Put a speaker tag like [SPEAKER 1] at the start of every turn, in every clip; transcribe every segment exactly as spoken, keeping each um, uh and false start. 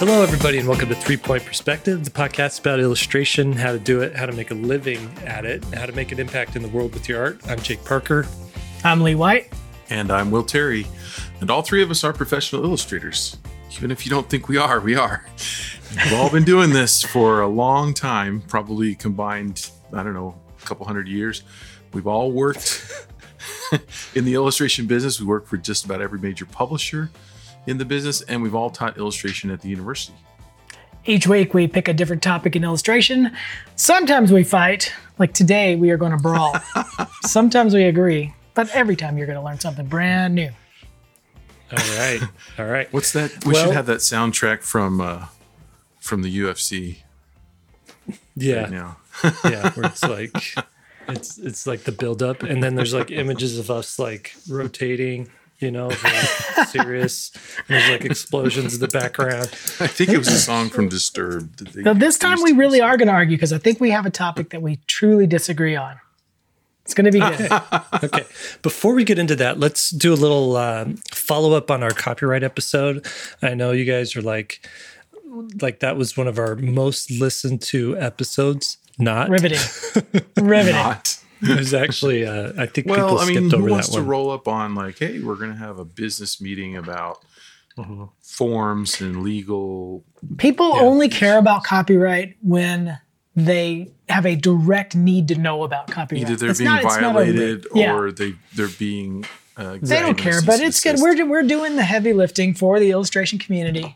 [SPEAKER 1] Hello, everybody, and welcome to Three Point Perspective, the podcast about illustration, how to do it, how to make a living at it, how to make an impact in the world with your art. I'm Jake Parker.
[SPEAKER 2] I'm Lee White.
[SPEAKER 3] And I'm Will Terry. And all three of us are professional illustrators. Even if you don't think we are, we are. We've all been doing this for a long time, probably combined, I don't know, a couple hundred years. We've all worked in the illustration business. We work for just about every major publisher in the business, and we've all taught illustration at the university.
[SPEAKER 2] Each week we pick a different topic in illustration. Sometimes we fight, like today we are going to brawl. Sometimes we agree, but every time you're going to learn something brand new.
[SPEAKER 1] All right, all right.
[SPEAKER 3] What's that? We well, should have that soundtrack from uh, from the U F C.
[SPEAKER 1] Yeah,
[SPEAKER 3] right now.
[SPEAKER 1] Yeah, where it's like it's it's like the build up, and then there's like images of us like rotating. You know, like serious. And there's like explosions in the background.
[SPEAKER 3] I think it was a song from Disturbed.
[SPEAKER 2] So this time we really are going to argue because I think we have a topic that we truly disagree on. It's going to be good.
[SPEAKER 1] Okay. Before we get into that, let's do a little um, follow up on our copyright episode. I know you guys are like, like that was one of our most listened to episodes. Not
[SPEAKER 2] riveting. Riveting.
[SPEAKER 3] Not.
[SPEAKER 1] It was actually, uh, I think
[SPEAKER 3] well,
[SPEAKER 1] people
[SPEAKER 3] I
[SPEAKER 1] skipped
[SPEAKER 3] mean,
[SPEAKER 1] over
[SPEAKER 3] who wants
[SPEAKER 1] that
[SPEAKER 3] to
[SPEAKER 1] one.
[SPEAKER 3] roll up on like, hey, we're going to have a business meeting about
[SPEAKER 1] uh-huh.
[SPEAKER 3] forms and legal.
[SPEAKER 2] People
[SPEAKER 1] Yeah.
[SPEAKER 2] only care about copyright when they have a direct need to know about copyright.
[SPEAKER 3] Either they're
[SPEAKER 2] It's
[SPEAKER 3] being
[SPEAKER 2] not- it's not a-
[SPEAKER 3] violated
[SPEAKER 2] yeah.
[SPEAKER 3] or they, they're being... Uh,
[SPEAKER 2] They don't care, but it's good. We're, we're doing the heavy lifting for the illustration community.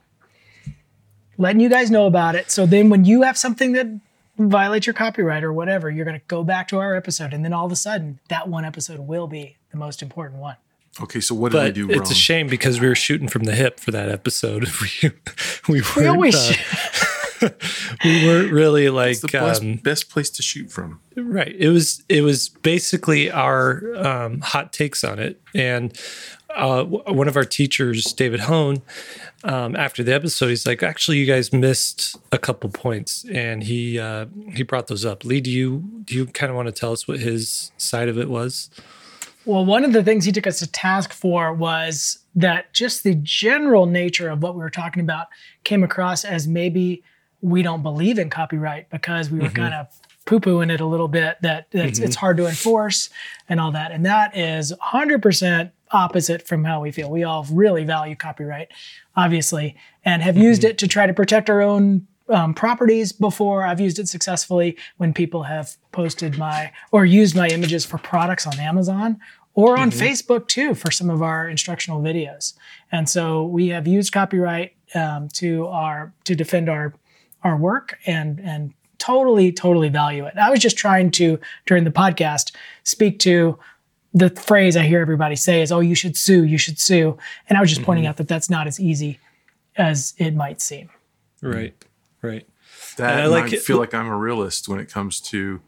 [SPEAKER 2] Letting you guys know about it. So then when you have something that violate your copyright or whatever, you're going to go back to our episode, and then all of a sudden that one episode will be the most important one.
[SPEAKER 3] Okay, so what did
[SPEAKER 1] But
[SPEAKER 3] we do
[SPEAKER 1] it's
[SPEAKER 3] wrong?
[SPEAKER 1] a shame because we were shooting from the hip for that episode. We we weren't,
[SPEAKER 2] We always
[SPEAKER 1] uh, we weren't really like
[SPEAKER 3] It's the best,
[SPEAKER 1] um,
[SPEAKER 3] best place to shoot from.
[SPEAKER 1] right. It was it was basically our um, hot takes on it, and uh, w- one of our teachers, David Hone, um, after the episode, he's like, "Actually, you guys missed a couple points," and he uh, he brought those up. Lee, do you do you kind of want to tell us what his side of it was?
[SPEAKER 2] Well, one of the things he took us to task for was that just the general nature of what we were talking about came across as maybe we don't believe in copyright because we were mm-hmm. kind of poo-pooing it a little bit, that, that mm-hmm. it's, it's hard to enforce and all that. And that is one hundred percent opposite from how we feel. We all really value copyright, obviously, and have mm-hmm. used it to try to protect our own Um, properties before. I've used it successfully when people have posted my or used my images for products on Amazon or on mm-hmm. Facebook too for some of our instructional videos. And so we have used copyright um, to our to defend our our work and and totally totally value it. I was just trying to during the podcast speak to the phrase I hear everybody say is, "Oh, you should sue, you should sue," and I was just mm-hmm. pointing out that that's not as easy as it might seem.
[SPEAKER 1] Right. Right.
[SPEAKER 3] That
[SPEAKER 1] and I,
[SPEAKER 3] and
[SPEAKER 1] like
[SPEAKER 3] I
[SPEAKER 1] it.
[SPEAKER 3] feel like I'm a realist when it comes to,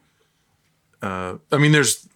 [SPEAKER 3] uh, I mean, there's,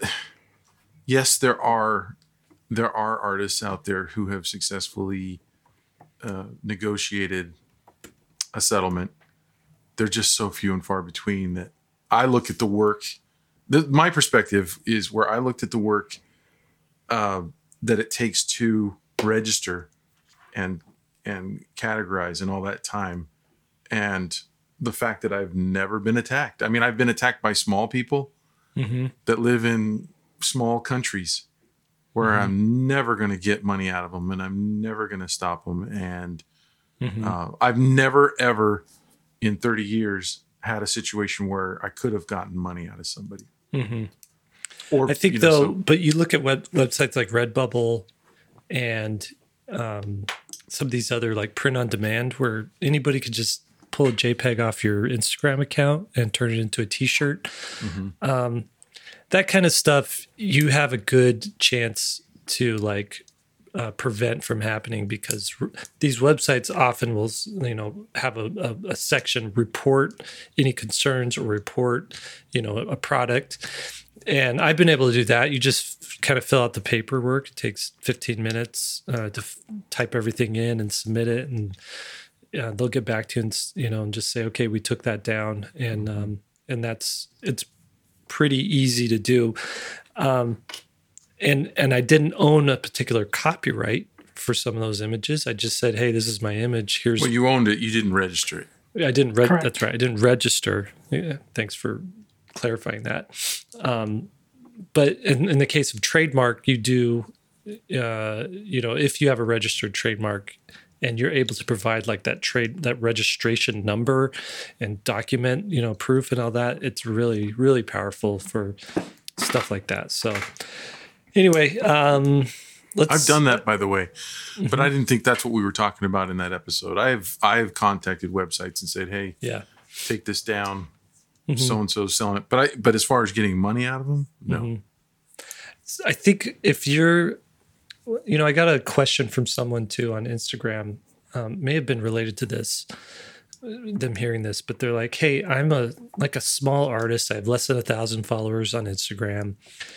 [SPEAKER 3] yes, there are, there are artists out there who have successfully uh, negotiated a settlement. They're just so few and far between that I look at the work, the, my perspective is where I looked at the work uh, that it takes to register and, and categorize and all that time. And the fact that I've never been attacked. I mean, I've been attacked by small people mm-hmm. that live in small countries where mm-hmm. I'm never going to get money out of them and I'm never going to stop them. And mm-hmm. uh, I've never, ever in thirty years had a situation where I could have gotten money out of somebody.
[SPEAKER 1] Mm-hmm.
[SPEAKER 3] Or,
[SPEAKER 1] I think
[SPEAKER 3] you know,
[SPEAKER 1] though,
[SPEAKER 3] so,
[SPEAKER 1] but you look at web, websites like Redbubble and um, some of these other like print on demand where anybody could just pull a JPEG off your Instagram account and turn it into a t-shirt. Mm-hmm. Um, that kind of stuff, you have a good chance to like uh, prevent from happening because r- these websites often will, you know, have a, a, a section report any concerns or report, you know, a, a product. And I've been able to do that. You just kind of fill out the paperwork. It takes fifteen minutes uh, to f- type everything in and submit it. And Uh, they'll get back to you and, you know, and just say, okay, we took that down. And, um, and that's, it's pretty easy to do. Um, and, and I didn't own a particular copyright for some of those images. I just said, hey, this is my image. Here's
[SPEAKER 3] Well, you owned it. You didn't register it.
[SPEAKER 1] I didn't read.
[SPEAKER 2] Correct.
[SPEAKER 1] That's right. I didn't register. Yeah, thanks for clarifying that. Um, but in, in the case of trademark, you do, uh, you know, if you have a registered trademark and you're able to provide like that trade, that registration number and document, you know, proof and all that, it's really, really powerful for stuff like that. So anyway, um, let's.
[SPEAKER 3] I've done that, by the way,
[SPEAKER 1] Mm-hmm.
[SPEAKER 3] but I didn't think that's what we were talking about in that episode. I've I've contacted websites and said, hey,
[SPEAKER 1] Yeah.
[SPEAKER 3] take this down.
[SPEAKER 1] Mm-hmm.
[SPEAKER 3] So and so selling it, but I but as far as getting money out of them, no.
[SPEAKER 1] Mm-hmm. I think if you're, you know, I got a question from someone too on Instagram, um, may have been related to this, them hearing this, but they're like, hey, I'm a like a small artist. I have less than a thousand followers on Instagram.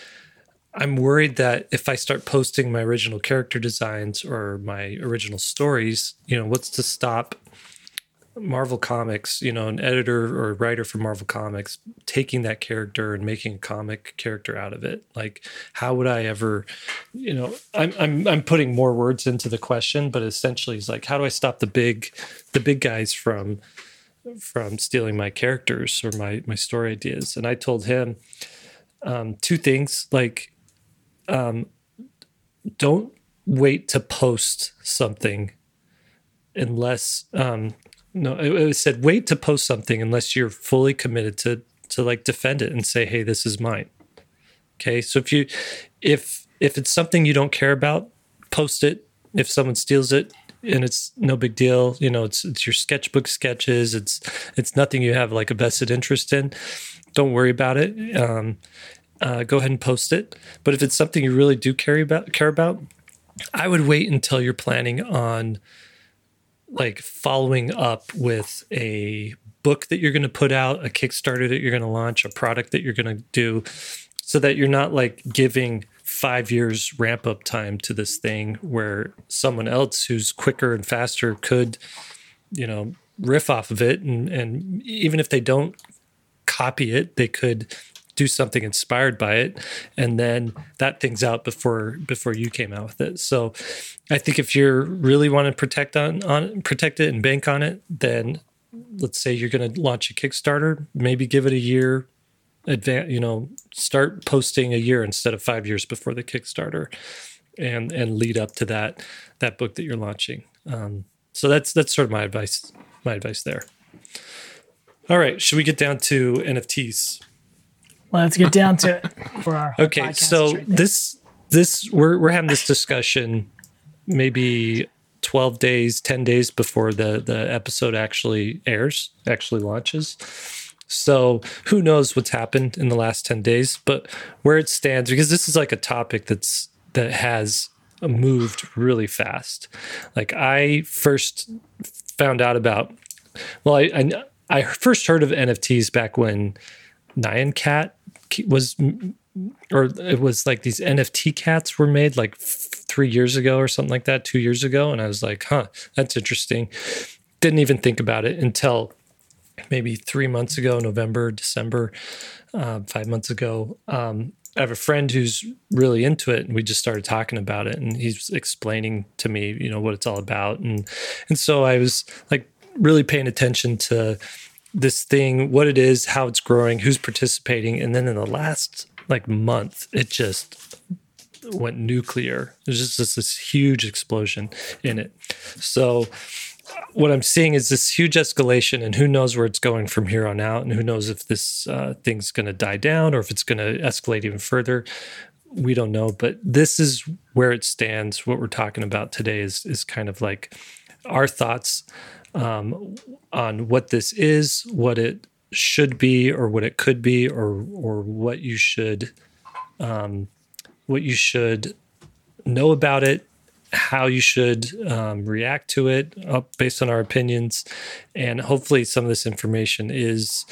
[SPEAKER 1] I'm worried that if I start posting my original character designs or my original stories, you know, what's to stop Marvel Comics, you know, an editor or writer for Marvel Comics taking that character and making a comic character out of it? Like, how would I ever, you know, I'm I'm I'm putting more words into the question, but essentially it's like, how do I stop the big the big guys from from stealing my characters or my my story ideas? And I told him um, two things, like, um, don't wait to post something unless um, no, it, it said wait to post something unless you're fully committed to to like defend it and say, hey, this is mine. Okay, so if you if if it's something you don't care about, post it. If someone steals it and it's no big deal, you know, it's it's your sketchbook sketches. It's it's nothing you have like a vested interest in. Don't worry about it. Um, uh, go ahead and post it. But if it's something you really do care about, care about, I would wait until you're planning on like following up with a book that you're going to put out, a Kickstarter that you're going to launch, a product that you're going to do, so that you're not like giving five years ramp up time to this thing where someone else who's quicker and faster could, you know, riff off of it. And, and even if they don't copy it, they could do something inspired by it, and then that thing's out before before you came out with it. So I think if you're really want to protect on on protect it and bank on it, then let's say you're going to launch a Kickstarter, maybe give it a year advance, you know, start posting a year instead of five years before the Kickstarter, and and lead up to that that book that you're launching. Um, so that's that's sort of my advice my advice there. All right, should we get down to N F Ts?
[SPEAKER 2] Let's get down to it for our
[SPEAKER 1] Okay,
[SPEAKER 2] podcast
[SPEAKER 1] so
[SPEAKER 2] right there.
[SPEAKER 1] this this we're we're having this discussion maybe twelve days, ten days before the the episode actually airs, actually launches. So who knows what's happened in the last ten days, but where it stands, because this is like a topic that's that has moved really fast. Like I first found out about, well, I I, I first heard of N F Ts back when Nyan Cat was, or it was like these N F T cats were made like f- three years ago or something like that, two years ago. And I was like, huh, that's interesting. Didn't even think about it until maybe three months ago, November, December, uh, five months ago. Um, I have a friend who's really into it, and we just started talking about it, and he's explaining to me, you know, what it's all about. And, and so I was like really paying attention to this thing, what it is, how it's growing, who's participating. And then in the last like month, it just went nuclear. There's just this, this huge explosion in it. So what I'm seeing is this huge escalation, and who knows where it's going from here on out, and who knows if this uh, thing's going to die down or if it's going to escalate even further. We don't know, but this is where it stands. What we're talking about today is is kind of like our thoughts um, on what this is, what it should be, or what it could be, or or what you should um, what you should know about it, how you should um, react to it uh, based on our opinions. And hopefully some of this information is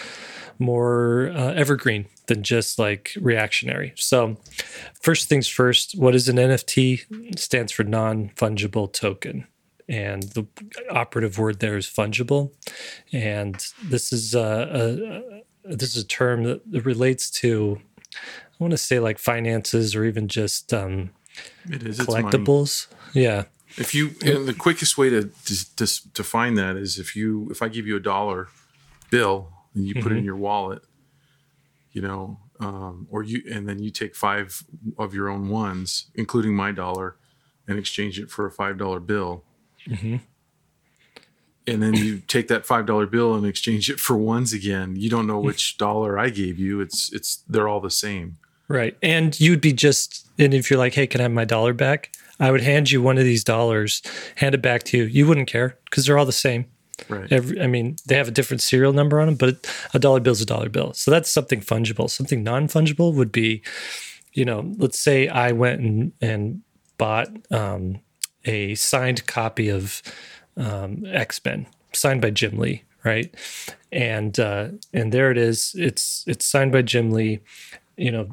[SPEAKER 1] more uh, evergreen than just like reactionary. So first things first, what is an N F T? It stands for non-fungible token. And the operative word there is fungible. And this is a, a, this is a term that relates to, I want to say like finances or even just um,
[SPEAKER 3] It is. It's money.
[SPEAKER 1] collectibles. Yeah.
[SPEAKER 3] If you, and the quickest way to, to to to find that is if you if I give you a dollar bill and you put
[SPEAKER 1] Mm-hmm.
[SPEAKER 3] it in your wallet, you know, um, or you and then you take five of your own ones, including my dollar, and exchange it for a five dollar bill.
[SPEAKER 1] Mm-hmm.
[SPEAKER 3] And then you take that five dollar bill and exchange it for ones again. You don't know which dollar I gave you. It's it's they're all the same.
[SPEAKER 1] Right. And you'd be just, and if you're like, hey, can I have my dollar back? I would hand you one of these dollars, hand it back to you. You wouldn't care because they're all the same.
[SPEAKER 3] Right.
[SPEAKER 1] Every, I mean, they have a different serial number on them, but a dollar bill is a dollar bill. So that's something fungible. Something non-fungible would be, you know, let's say I went and, and bought um, a signed copy of um, X-Men, signed by Jim Lee, right? And uh, and there it is. It's it's signed by Jim Lee. You know,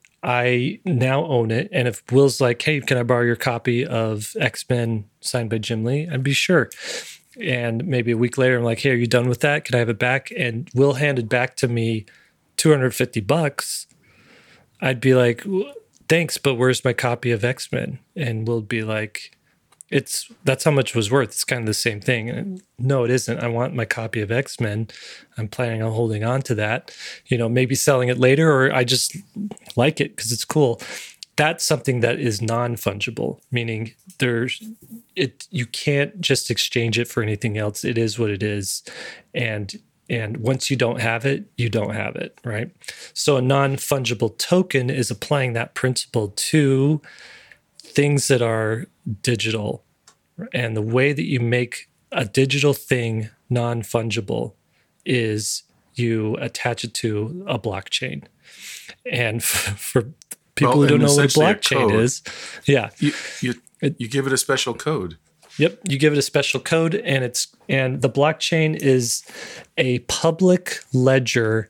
[SPEAKER 1] I now own it. And if Will's like, hey, can I borrow your copy of X-Men signed by Jim Lee? I'd be sure. And maybe a week later, I'm like, hey, are you done with that? Can I have it back? And Will handed back to me two hundred fifty bucks. I'd be like, thanks, but where's my copy of X-Men? And Will'd be like, it's that's how much it was worth. It's kind of the same thing. And no, it isn't. I want my copy of X-Men. I'm planning on holding on to that, you know, maybe selling it later, or I just like it because it's cool. That's something that is non-fungible, meaning there's it. You can't just exchange it for anything else. It is what it is, and and once you don't have it, you don't have it, right? So a non-fungible token is applying that principle to things that are digital, and the way that you make a digital thing non-fungible is you attach it to a blockchain. And for, for people
[SPEAKER 3] Well,
[SPEAKER 1] who don't
[SPEAKER 3] and
[SPEAKER 1] know what a
[SPEAKER 3] essentially a
[SPEAKER 1] blockchain
[SPEAKER 3] code.
[SPEAKER 1] is, yeah,
[SPEAKER 3] You you you give it a special code.
[SPEAKER 1] yep, you give it a special code, and it's and the blockchain is a public ledger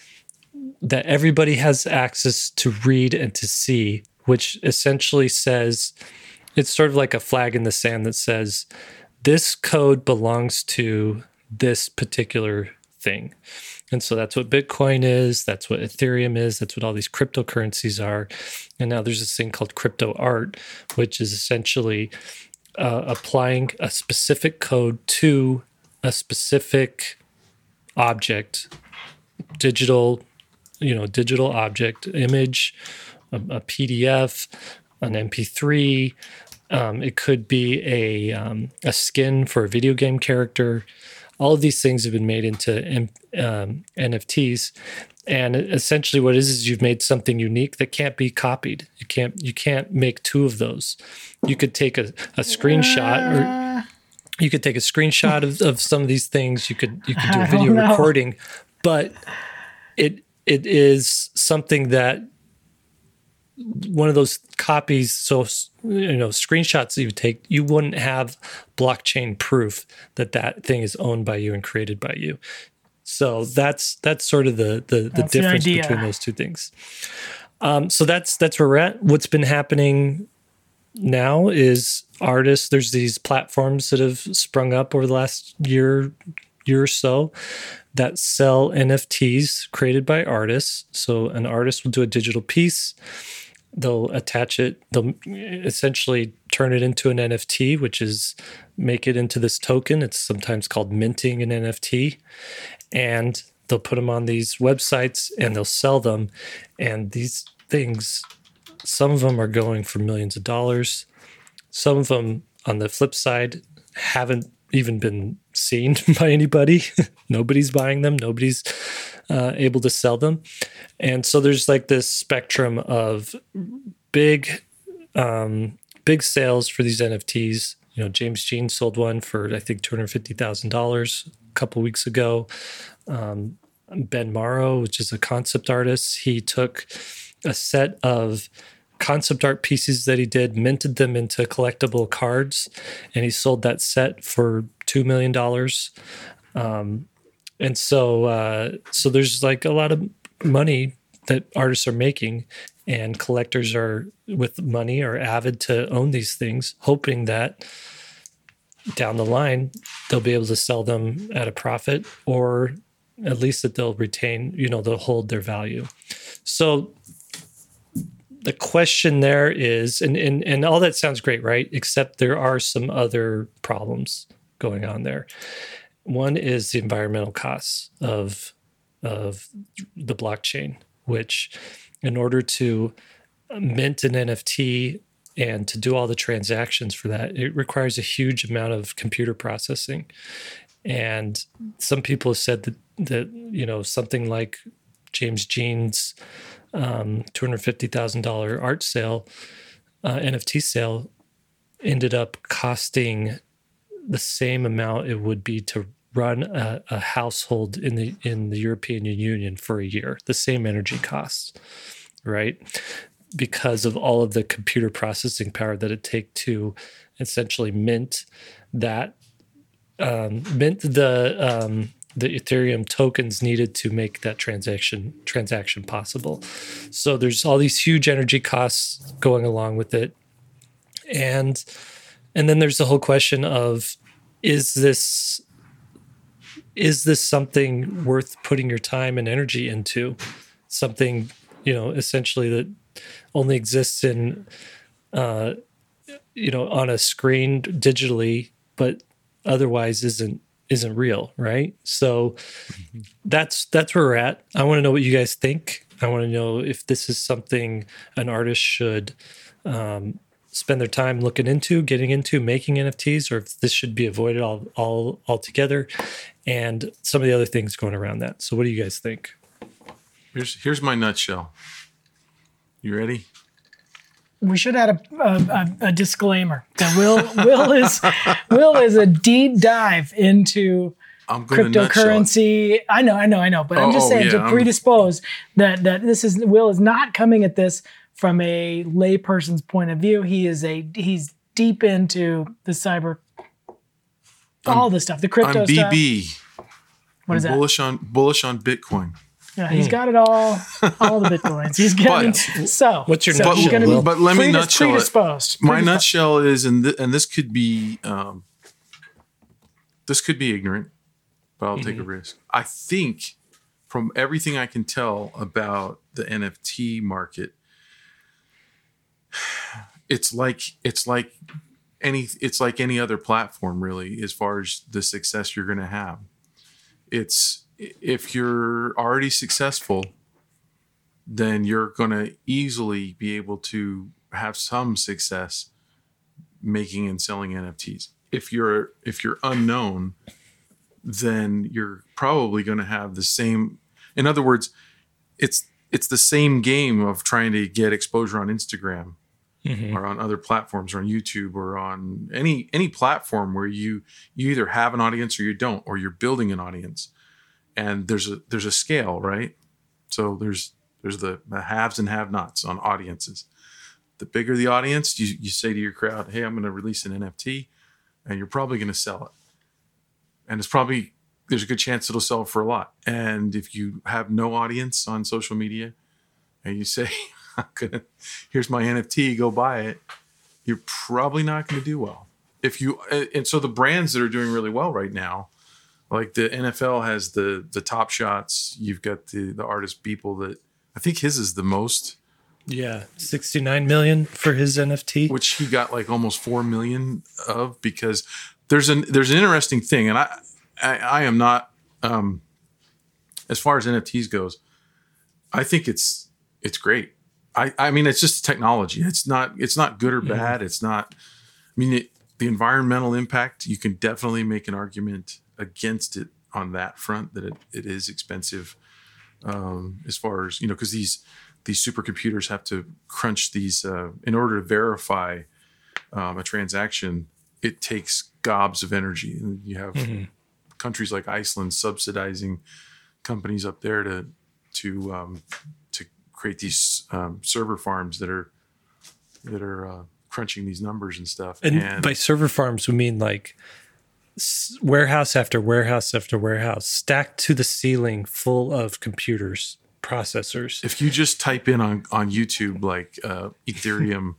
[SPEAKER 1] that everybody has access to read and to see, which essentially says it's sort of like a flag in the sand that says this code belongs to this particular thing. And so that's what Bitcoin is. That's what Ethereum is. That's what all these cryptocurrencies are. And now there's this thing called crypto art, which is essentially uh, applying a specific code to a specific object, digital, you know, digital object, image, a, a P D F, an M P three. Um, it could be a um, a skin for a video game character. All of these things have been made into um, N F Ts, and essentially, what it is is you've made something unique that can't be copied. You can't you can't make two of those. You could take a, a screenshot, or you could take a screenshot of, of some of these things. You could you could do a video recording, but it it is something that one of those copies, so you know, screenshots that you take, you wouldn't have blockchain proof that that thing is owned by you and created by you. So that's that's sort of the the, the difference
[SPEAKER 2] the
[SPEAKER 1] between those two things. Um, so that's that's where we're at. What's been happening now is artists. There's these platforms that have sprung up over the last year year or so that sell N F Ts created by artists. So an artist will do a digital piece. They'll attach it, they'll essentially turn it into an N F T, which is make it into this token. It's sometimes called minting an N F T. And they'll put them on these websites and they'll sell them. And these things, some of them are going for millions of dollars. Some of them, on the flip side, haven't even been seen by anybody. Nobody's buying them. Nobody's uh, able to sell them. And so there's like this spectrum of big, um, big sales for these N F Ts. You know, James Jean sold one for, I think, two hundred fifty thousand dollars a couple weeks ago. Um, Ben Morrow, which is a concept artist, he took a set of concept art pieces that he did, minted them into collectible cards, and he sold that set for two million dollars. Um, and so, uh, so there's like a lot of money that artists are making, and collectors are with money are avid to own these things, hoping that down the line they'll be able to sell them at a profit, or at least that they'll retain, you know, they'll hold their value. So the question there is, and, and and all that sounds great, right? Except there are some other problems going on there. One is the environmental costs of of the blockchain, which in order to mint an N F T and to do all the transactions for that, it requires a huge amount of computer processing. And some people have said that, that you know, something like James Jean's um, two hundred fifty thousand dollars art sale, uh, N F T sale, ended up costing the same amount it would be to run a, a household in the in the European Union for a year, the same energy costs, right? Because of all of the computer processing power that it take to essentially mint that, um, mint the um, the Ethereum tokens needed to make that transaction transaction possible. So there's all these huge energy costs going along with it, and and then there's the whole question of is this is this something worth putting your time and energy into? Something, you know, essentially that only exists in, uh, you know, on a screen digitally, but otherwise isn't isn't real, right? So mm-hmm. that's that's where we're at. I want to know what you guys think. I want to know if this is something an artist should um, spend their time looking into, getting into, making N F Ts, or if this should be avoided all all altogether, and some of the other things going around that. So what do you guys think?
[SPEAKER 3] Here's here's my nutshell. You ready?
[SPEAKER 2] We should add a, a, a disclaimer that Will Will is Will is a deep dive into
[SPEAKER 3] I'm going
[SPEAKER 2] cryptocurrency. I know, I know, I know, but oh, I'm just saying oh, yeah, to predispose I'm... that that this is Will is not coming at this from a layperson's point of view. He is a he's deep into the cyber, all
[SPEAKER 3] I'm,
[SPEAKER 2] the stuff, the crypto
[SPEAKER 3] I'm
[SPEAKER 2] stuff.
[SPEAKER 3] B B.
[SPEAKER 2] What
[SPEAKER 3] I'm
[SPEAKER 2] is that?
[SPEAKER 3] Bullish on bullish on Bitcoin.
[SPEAKER 2] Yeah, he's mm. got it all, all the Bitcoins. He's getting
[SPEAKER 3] but,
[SPEAKER 2] so.
[SPEAKER 1] What's your
[SPEAKER 2] so
[SPEAKER 1] nutshell?
[SPEAKER 2] He's gonna be
[SPEAKER 3] but let me
[SPEAKER 2] predis-
[SPEAKER 3] nutshell
[SPEAKER 2] predisposed.
[SPEAKER 3] it. My
[SPEAKER 2] predisposed.
[SPEAKER 3] nutshell is, and th- and this could be, um, this could be ignorant, but I'll mm-hmm. take a risk. I think, from everything I can tell about the N F T market, it's like it's like any it's like any other platform, really, as far as the success you're going to have. It's if you're already successful, then you're going to easily be able to have some success making and selling N F Ts. If you're if you're unknown, then you're probably going to have the same. In other words, it's it's the same game of trying to get exposure on Instagram mm-hmm. or on other platforms or on YouTube or on any any platform where you you either have an audience or you don't, or you're building an audience. And there's a there's a scale, right? So there's there's the, the haves and have-nots on audiences. The bigger the audience, you, you say to your crowd, hey, I'm going to release an N F T, and you're probably going to sell it. And it's probably, there's a good chance it'll sell for a lot. And if you have no audience on social media, and you say, I'm gonna, here's my N F T, go buy it, you're probably not going to do well. If you And so the brands that are doing really well right now, like the N F L has the the Top Shots. You've got the the artist Beeple that I think his is the most.
[SPEAKER 1] Yeah, sixty-nine million for his N F T,
[SPEAKER 3] which he got like almost four million of, because there's an there's an interesting thing, and I I, I am not um, as far as N F Ts goes. I think it's it's great. I I mean it's just technology. It's not it's not good or bad. Mm-hmm. It's not. I mean it, the environmental impact. You can definitely make an argument against it on that front, that it, it is expensive um, as far as, you know, because these these supercomputers have to crunch these uh, in order to verify um, a transaction. It takes gobs of energy, and you have mm-hmm. countries like Iceland subsidizing companies up there to to um, to create these um, server farms that are that are uh, crunching these numbers and stuff.
[SPEAKER 1] And, and by server farms, we mean like warehouse after warehouse after warehouse stacked to the ceiling full of computers, processors.
[SPEAKER 3] If you just type in on, on YouTube, like uh, Ethereum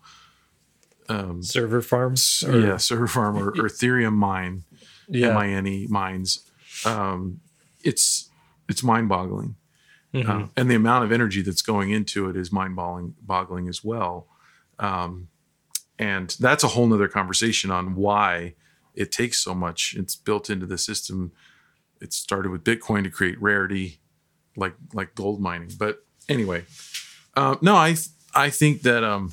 [SPEAKER 3] um,
[SPEAKER 1] server farms,
[SPEAKER 3] or, yeah, server farm or, or Ethereum mine,
[SPEAKER 1] yeah.
[SPEAKER 3] M I N E mines, um, it's, it's mind boggling.
[SPEAKER 1] Mm-hmm.
[SPEAKER 3] Um, and the amount of energy that's going into it is mind-boggling boggling as well. Um, and that's a whole nother conversation on why it takes so much. It's built into the system. It started with Bitcoin to create rarity, like like gold mining. But anyway, uh, no, I th- I think that um,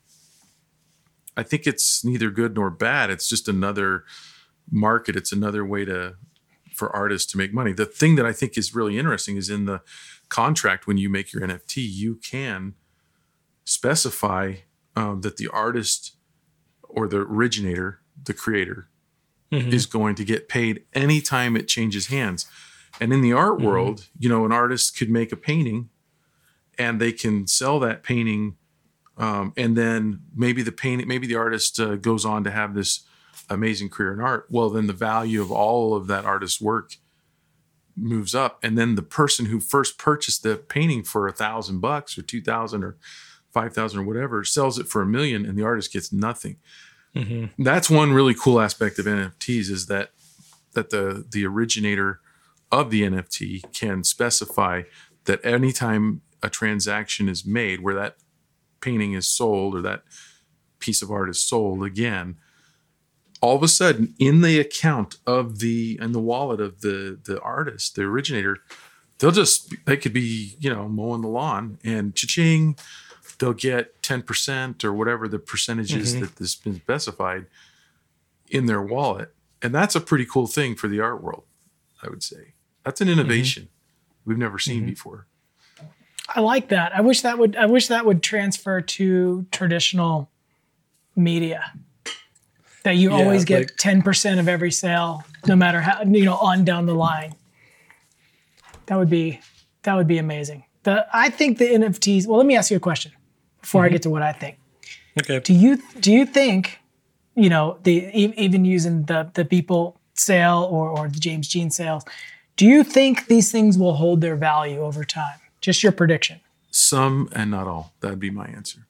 [SPEAKER 3] I think it's neither good nor bad. It's just another market. It's another way to for artists to make money. The thing that I think is really interesting is in the contract when you make your N F T, you can specify um, that the artist or the originator, the creator, mm-hmm. is going to get paid anytime it changes hands. And in the art mm-hmm. world, you know, an artist could make a painting and they can sell that painting. Um, and then maybe the painting, maybe the artist uh, goes on to have this amazing career in art. Well, then the value of all of that artist's work moves up. And then the person who first purchased the painting for a thousand bucks or two thousand or five thousand or whatever sells it for a million and the artist gets nothing. Mm-hmm. That's one really cool aspect of N F Ts is that that the the originator of the N F T can specify that anytime a transaction is made where that painting is sold or that piece of art is sold again, all of a sudden in the account of the and the wallet of the the artist, the originator, they'll just they could be, you know, mowing the lawn and cha-ching, they'll get ten percent or whatever the percentage is mm-hmm. that has been specified in their wallet. And that's a pretty cool thing for the art world, I would say. That's an innovation mm-hmm. we've never seen mm-hmm. before.
[SPEAKER 2] I like that. I wish that would I wish that would transfer to traditional media. That you yeah, always get like, ten percent of every sale, no matter how, you know, on down the line. That would be that would be amazing. The I think the N F Ts, well, let me ask you a question before mm-hmm. I get to what I think.
[SPEAKER 1] Okay.
[SPEAKER 2] Do you do you think, you know, the even using the the Beeple sale or or the James Jean sales, do you think these things will hold their value over time? Just your prediction.
[SPEAKER 3] Some and not all. That'd be my answer.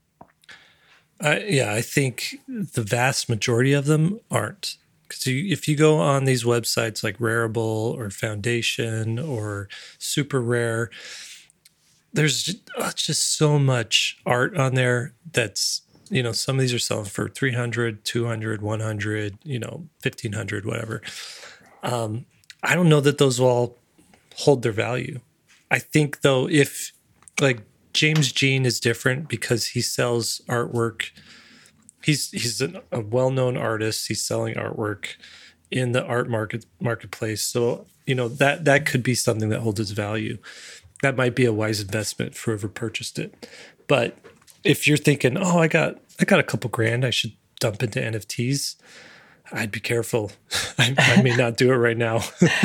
[SPEAKER 1] Uh, yeah, I think the vast majority of them aren't. Because if you go on these websites like Rarible or Foundation or Super Rare, there's just, uh, just so much art on there that's, you know, some of these are selling for three hundred, two hundred, one hundred, you know, fifteen hundred, whatever. Um, I don't know that those will all hold their value. I think, though, if like James Jean is different because he sells artwork. He's he's an, a well-known artist. He's selling artwork in the art market marketplace. So, you know, that that could be something that holds its value. That might be a wise investment for whoever purchased it. But if you're thinking, oh, I got I got a couple grand, I should dump into N F Ts, I'd be careful. I, I may not do it right now.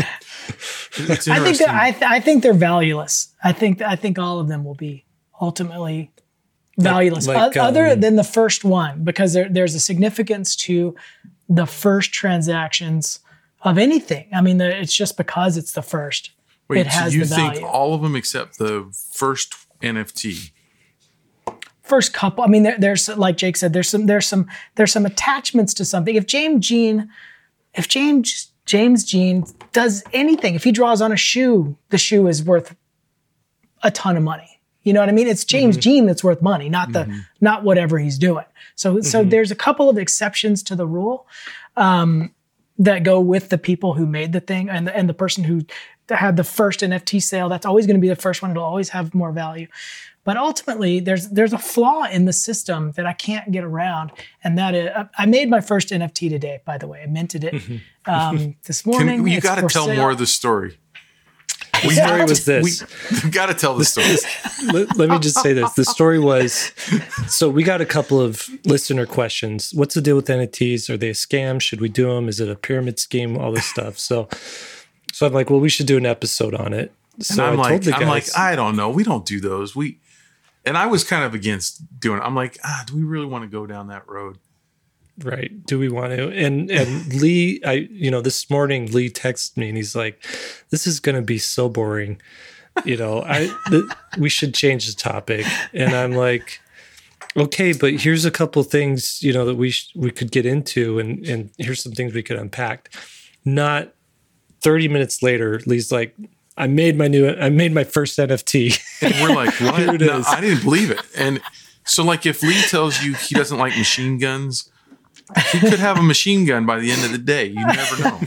[SPEAKER 2] I think that, I, th- I think they're valueless. I think I think all of them will be ultimately valueless, like, o- other um, than the first one, because there, there's a significance to the first transactions of anything. I mean, the, it's just because it's the first.
[SPEAKER 3] Wait,
[SPEAKER 2] it has
[SPEAKER 3] so you
[SPEAKER 2] the
[SPEAKER 3] think
[SPEAKER 2] value.
[SPEAKER 3] all of them except the first N F T?
[SPEAKER 2] First couple. I mean, there, there's like Jake said, there's some there's some there's some attachments to something. If James Jean, if James James Jean does anything, if he draws on a shoe, the shoe is worth a ton of money. You know what I mean? It's James mm-hmm. Jean that's worth money, not the mm-hmm. not whatever he's doing. So mm-hmm. so there's a couple of exceptions to the rule um, that go with the people who made the thing and the, and the person who had the first N F T sale. That's always going to be the first one. It'll always have more value. But ultimately, there's there's a flaw in the system that I can't get around, and that is, I made my first N F T today. By the way, I minted it
[SPEAKER 1] mm-hmm.
[SPEAKER 2] um, this morning.
[SPEAKER 3] Can, you got to tell
[SPEAKER 2] sale.
[SPEAKER 3] more of the story.
[SPEAKER 1] The
[SPEAKER 3] we
[SPEAKER 1] story was this.
[SPEAKER 3] We got to tell the story.
[SPEAKER 1] let, let me just say this. The story was, so we got a couple of listener questions. What's the deal with N F Ts? Are they a scam? Should we do them? Is it a pyramid scheme? All this stuff. So, so I'm like, well, we should do an episode on it. So
[SPEAKER 3] and I'm
[SPEAKER 1] I
[SPEAKER 3] like,
[SPEAKER 1] told the guys,
[SPEAKER 3] I'm like, I don't know. We don't do those. We, and I was kind of against doing it. I'm like, ah, do we really want to go down that road?
[SPEAKER 1] Right. Do we want to? And and Lee, I you know, this morning Lee texted me and he's like, this is going to be so boring. You know, I th- we should change the topic. And I'm like, okay, but here's a couple things, you know, that we sh- we could get into, and and here's some things we could unpack. Not thirty minutes later, Lee's like, I made my new, I made my first N F T.
[SPEAKER 3] And we're like, what?
[SPEAKER 1] Here it
[SPEAKER 3] No,
[SPEAKER 1] is.
[SPEAKER 3] I didn't believe it. And so like if Lee tells you he doesn't like machine guns, he could have a machine gun by the end of the day. You never know.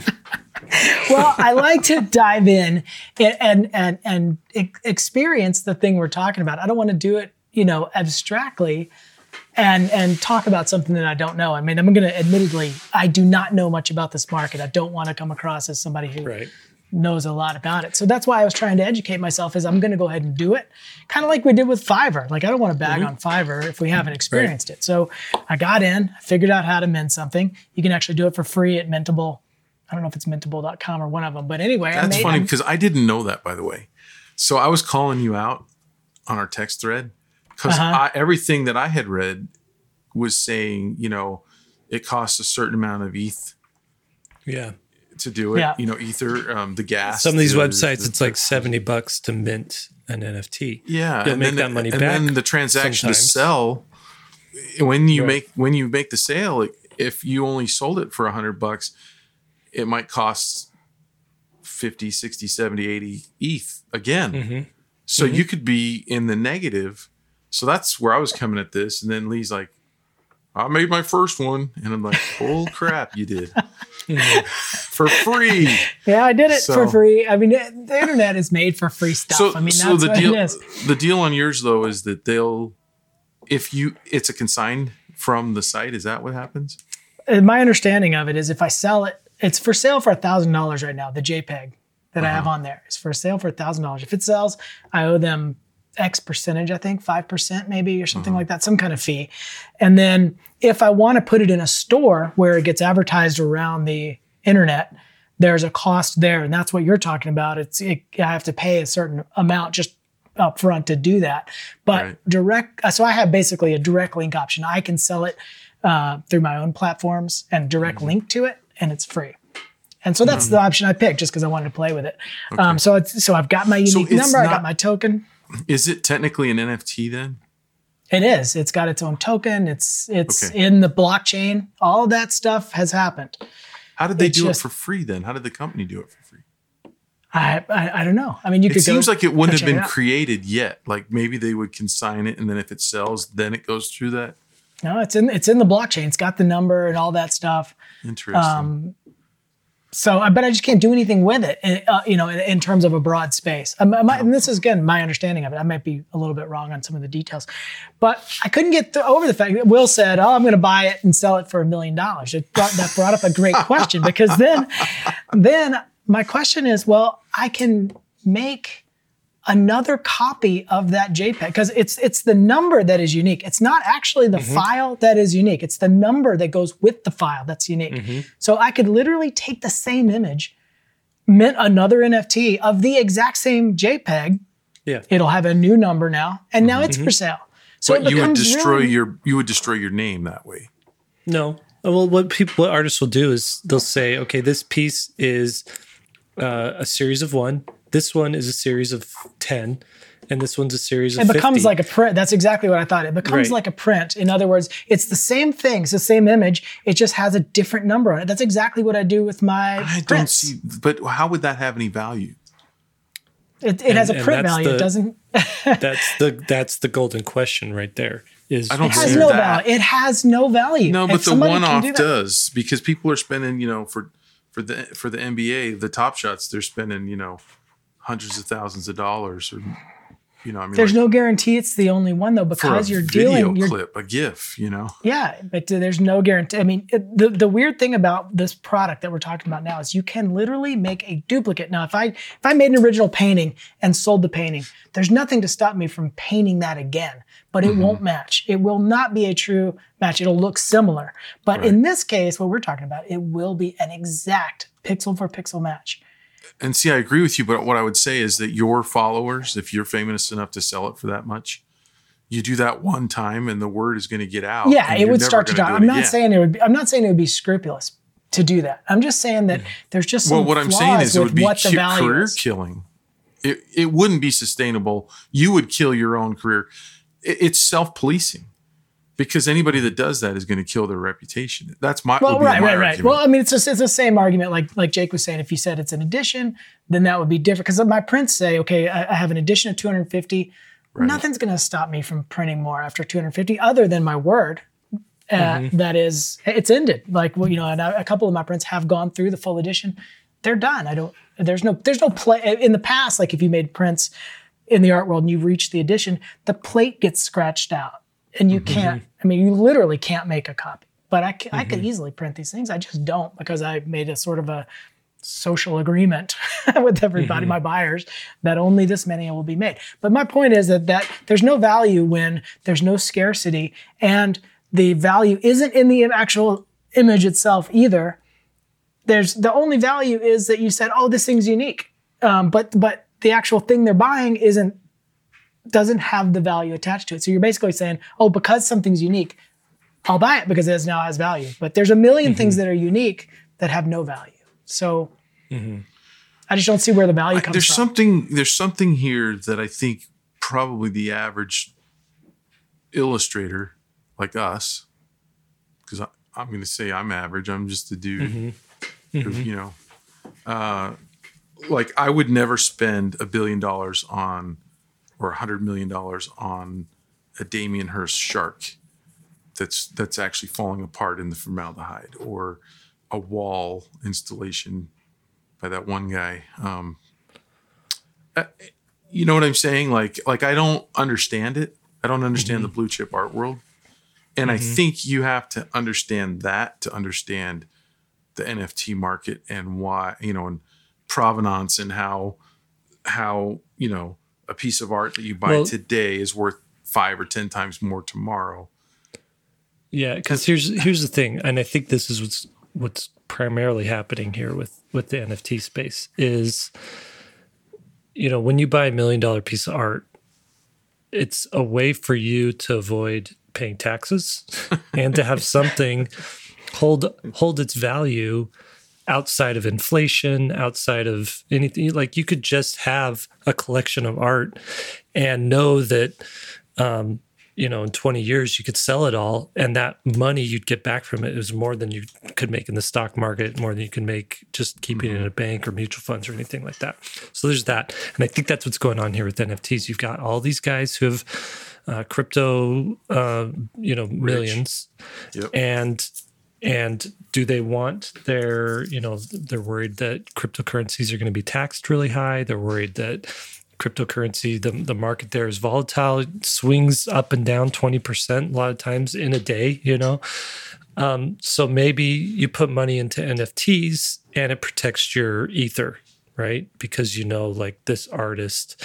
[SPEAKER 2] Well, I like to dive in and and and, and e- experience the thing we're talking about. I don't want to do it, you know, abstractly and and talk about something that I don't know. I mean, I'm going to admittedly, I do not know much about this market. I don't want to come across as somebody who
[SPEAKER 1] Right.
[SPEAKER 2] knows a lot about it. So that's why I was trying to educate myself is I'm going to go ahead and do it. Kind of like we did with Fiverr. Like I don't want to bag on Fiverr if we haven't experienced it. So I got in, figured out how to mint something. You can actually do it for free at Mintable. I don't know if it's mintable dot com or one of them, but anyway. I
[SPEAKER 3] That's
[SPEAKER 2] made,
[SPEAKER 3] funny
[SPEAKER 2] I'm-
[SPEAKER 3] because I didn't know that, by the way. So I was calling you out on our text thread because
[SPEAKER 2] Uh-huh.
[SPEAKER 3] everything that I had read was saying, you know, it costs a certain amount of E T H
[SPEAKER 1] Yeah.
[SPEAKER 3] to do it.
[SPEAKER 2] Yeah.
[SPEAKER 3] You know, Ether, um, the gas.
[SPEAKER 1] Some of these
[SPEAKER 3] the-
[SPEAKER 1] websites,
[SPEAKER 3] the-
[SPEAKER 1] it's like seventy bucks to mint an N F T.
[SPEAKER 3] Yeah,
[SPEAKER 1] You'll
[SPEAKER 3] and
[SPEAKER 1] make
[SPEAKER 3] then,
[SPEAKER 1] that money
[SPEAKER 3] and
[SPEAKER 1] back.
[SPEAKER 3] then the transaction
[SPEAKER 1] sometimes.
[SPEAKER 3] to sell, when you
[SPEAKER 1] Right.
[SPEAKER 3] make when you make the sale, if you only sold it for a hundred bucks, it might cost fifty, sixty, seventy, eighty E T H again.
[SPEAKER 1] Mm-hmm.
[SPEAKER 3] So you could be in the negative. So that's where I was coming at this. And then Lee's like, I made my first one. And I'm like, oh crap, you did. For free.
[SPEAKER 2] Yeah, I did it
[SPEAKER 3] So-
[SPEAKER 2] for free. I mean, it- the internet is made for free stuff.
[SPEAKER 3] So,
[SPEAKER 2] I mean,
[SPEAKER 3] so
[SPEAKER 2] that's
[SPEAKER 3] the
[SPEAKER 2] what
[SPEAKER 3] deal,
[SPEAKER 2] it is.
[SPEAKER 3] the deal on yours though is that they'll, if you, it's a consigned from the site. Is that what happens?
[SPEAKER 2] And my understanding of it is if I sell it, it's for sale for a thousand dollars right now. The JPEG that I have on there is for sale for a thousand dollars. If it sells, I owe them X percentage, I think five percent maybe or something like that, some kind of fee. And then if I want to put it in a store where it gets advertised around the internet, there's a cost there. And that's what you're talking about. It's it, I have to pay a certain amount just up front to do that. But
[SPEAKER 3] Right.
[SPEAKER 2] direct, so I have basically a direct link option. I can sell it uh, through my own platforms and direct link to it, and it's free. And so that's the option I picked just because I wanted to play with it. Um, so it's, so I've got my
[SPEAKER 3] So
[SPEAKER 2] unique
[SPEAKER 3] it's
[SPEAKER 2] number. I
[SPEAKER 3] not-
[SPEAKER 2] got my token.
[SPEAKER 3] Is it technically an N F T then?
[SPEAKER 2] It is. It's got its own token. It's it's
[SPEAKER 3] Okay.
[SPEAKER 2] in the blockchain. All of that stuff has happened.
[SPEAKER 3] How did they
[SPEAKER 2] It's
[SPEAKER 3] do
[SPEAKER 2] just-
[SPEAKER 3] it for free then? How did the company do it for free?
[SPEAKER 2] I I, I don't know. I mean, you
[SPEAKER 3] It
[SPEAKER 2] could
[SPEAKER 3] seems
[SPEAKER 2] go
[SPEAKER 3] like it wouldn't
[SPEAKER 2] check
[SPEAKER 3] have been
[SPEAKER 2] out.
[SPEAKER 3] created yet. Like maybe they would consign it and then if it sells, then it goes through that.
[SPEAKER 2] No, it's in it's in the blockchain. It's got the number and all that stuff.
[SPEAKER 3] Interesting.
[SPEAKER 2] Um, So, I- but I just can't do anything with it, uh, you know, in, in terms of a broad space. I, might, and this is, again, my understanding of it. I might be a little bit wrong on some of the details. But I couldn't get th- over the fact that Will said, oh, I'm going to buy it and sell it for a million dollars. It brought, that brought up a great question because then, then my question is, well, I can make another copy of that JPEG because it's it's the number that is unique. It's not actually the file that is unique. It's the number that goes with the file that's unique. So I could literally take the same image, mint another N F T of the exact same JPEG.
[SPEAKER 1] Yeah.
[SPEAKER 2] It'll have a new number now, and now it's for sale. So
[SPEAKER 3] but
[SPEAKER 2] it
[SPEAKER 3] you would
[SPEAKER 2] becomes
[SPEAKER 3] destroy
[SPEAKER 2] really,
[SPEAKER 3] your you would destroy your name that way.
[SPEAKER 1] No. Well, what people, what artists will do is they'll say, okay, this piece is uh, a series of one. This one is a series of ten, and this one's a series of
[SPEAKER 2] it becomes
[SPEAKER 1] fifty.
[SPEAKER 2] like a print. That's exactly what I thought. It becomes
[SPEAKER 1] Right.
[SPEAKER 2] like a print. In other words, it's the same thing. It's the same image. It just has a different number on it. That's exactly what I do with my
[SPEAKER 3] I don't
[SPEAKER 2] prints.
[SPEAKER 3] see, but how would that have any value?
[SPEAKER 2] It, it has a
[SPEAKER 1] And- and
[SPEAKER 2] print
[SPEAKER 1] that's
[SPEAKER 2] value.
[SPEAKER 1] the-
[SPEAKER 2] it doesn't.
[SPEAKER 1] that's the that's the golden question right there. Is
[SPEAKER 3] I don't
[SPEAKER 2] It has
[SPEAKER 3] see
[SPEAKER 2] no
[SPEAKER 3] that.
[SPEAKER 2] value. It has no value.
[SPEAKER 3] No,
[SPEAKER 2] If
[SPEAKER 3] but the
[SPEAKER 2] somebody can
[SPEAKER 3] one-off
[SPEAKER 2] do that-
[SPEAKER 3] does because people are spending, you know, for for the for the N B A, the Top Shots, they're spending, you know, hundreds of thousands of dollars, or you know, I mean,
[SPEAKER 2] There's
[SPEAKER 3] like,
[SPEAKER 2] no guarantee it's the only one though,
[SPEAKER 3] for a
[SPEAKER 2] because you're
[SPEAKER 3] video
[SPEAKER 2] dealing. You're,
[SPEAKER 3] clip, a GIF, you know.
[SPEAKER 2] yeah, but uh, there's no guarantee. I mean, it, the the weird thing about this product that we're talking about now is you can literally make a duplicate. Now, if I if I made an original painting and sold the painting, there's nothing to stop me from painting that again. But it won't match. It will not be a true match. It'll look similar. But in this case, what we're talking about, it will be an exact pixel for pixel match.
[SPEAKER 3] And see, I agree with you, but what I would say is that your followers, if you're famous enough to sell it for that much, you do that one time, and the word is going to get out.
[SPEAKER 2] Yeah,
[SPEAKER 3] and
[SPEAKER 2] it
[SPEAKER 3] you're
[SPEAKER 2] would
[SPEAKER 3] never
[SPEAKER 2] start to
[SPEAKER 3] gonna
[SPEAKER 2] die.
[SPEAKER 3] do
[SPEAKER 2] I'm
[SPEAKER 3] it
[SPEAKER 2] not
[SPEAKER 3] again.
[SPEAKER 2] saying it would. Be, I'm not saying it would be scrupulous to do that. I'm just saying that there's just some
[SPEAKER 3] Well, what I'm
[SPEAKER 2] flaws
[SPEAKER 3] saying is it
[SPEAKER 2] with
[SPEAKER 3] would be
[SPEAKER 2] what the
[SPEAKER 3] ki-
[SPEAKER 2] value
[SPEAKER 3] career
[SPEAKER 2] is.
[SPEAKER 3] killing. It it wouldn't be sustainable. You would kill your own career. It, it's self policing. because anybody that does that is going to kill their reputation. That's my
[SPEAKER 2] well,
[SPEAKER 3] would be
[SPEAKER 2] right,
[SPEAKER 3] my
[SPEAKER 2] right, right.
[SPEAKER 3] argument.
[SPEAKER 2] Well, I mean, it's just, it's the same argument. Like like Jake was saying, if you said it's an edition, then that would be different. Because my prints say, okay, I, I have an edition of two hundred fifty. Right. Nothing's going to stop me from printing more after two hundred fifty, other than my word. Uh, mm-hmm. That is, it's ended. Like, well, you know, and a couple of my prints have gone through the full edition. They're done. I don't. There's no. There's no play in the past. Like if you made prints in the art world and you reach the edition, the plate gets scratched out, and you mm-hmm. can't. I mean, you literally can't make a copy. But I can, mm-hmm. I could easily print these things. I just don't, because I made a sort of a social agreement with everybody, mm-hmm. my buyers, that only this many will be made. But my point is that that there's no value when there's no scarcity, and the value isn't in the actual image itself either. There's the only value is that you said, "Oh, this thing's unique," um, but but the actual thing they're buying isn't doesn't have the value attached to it. So you're basically saying, "Oh, because something's unique, I'll buy it because it now has value." But there's a million mm-hmm. things that are unique that have no value. So mm-hmm. I just don't see where the value comes
[SPEAKER 3] I, there's
[SPEAKER 2] from.
[SPEAKER 3] something there's something here that I think probably the average illustrator like us, because I'm going to say I'm average. I'm just a dude. Mm-hmm. Who, you know, uh, like I would never spend a billion dollars on, or a hundred million dollars on a Damien Hirst shark that's that's actually falling apart in the formaldehyde, or a wall installation by that one guy. Um, uh, you know what I'm saying? Like, like I don't understand it. I don't understand mm-hmm. the blue chip art world, and mm-hmm. I think you have to understand that to understand the N F T market and why, you know, and provenance, and how, how, you know, a piece of art that you buy well, today is worth five or ten times more tomorrow.
[SPEAKER 1] Yeah. Cause here's, here's the thing. And I think this is what's, what's primarily happening here with, with the N F T space is, you know, when you buy a million dollar piece of art, it's a way for you to avoid paying taxes and to have something hold hold its value outside of inflation, outside of anything. Like you could just have a collection of art and know that, um, you know, in twenty years you could sell it all, and that money you'd get back from it is more than you could make in the stock market, more than you can make just keeping mm-hmm. it in a bank or mutual funds or anything like that. So there's that. And I think that's what's going on here with N F Ts. You've got all these guys who have uh, crypto, uh, you know, millions, yep. and And do they want their, you know, they're worried that cryptocurrencies are going to be taxed really high. They're worried that cryptocurrency, the, the market there is volatile. It swings up and down twenty percent a lot of times in a day, you know. Um, so maybe you put money into N F Ts and it protects your ether, right? Because you know, like this artist,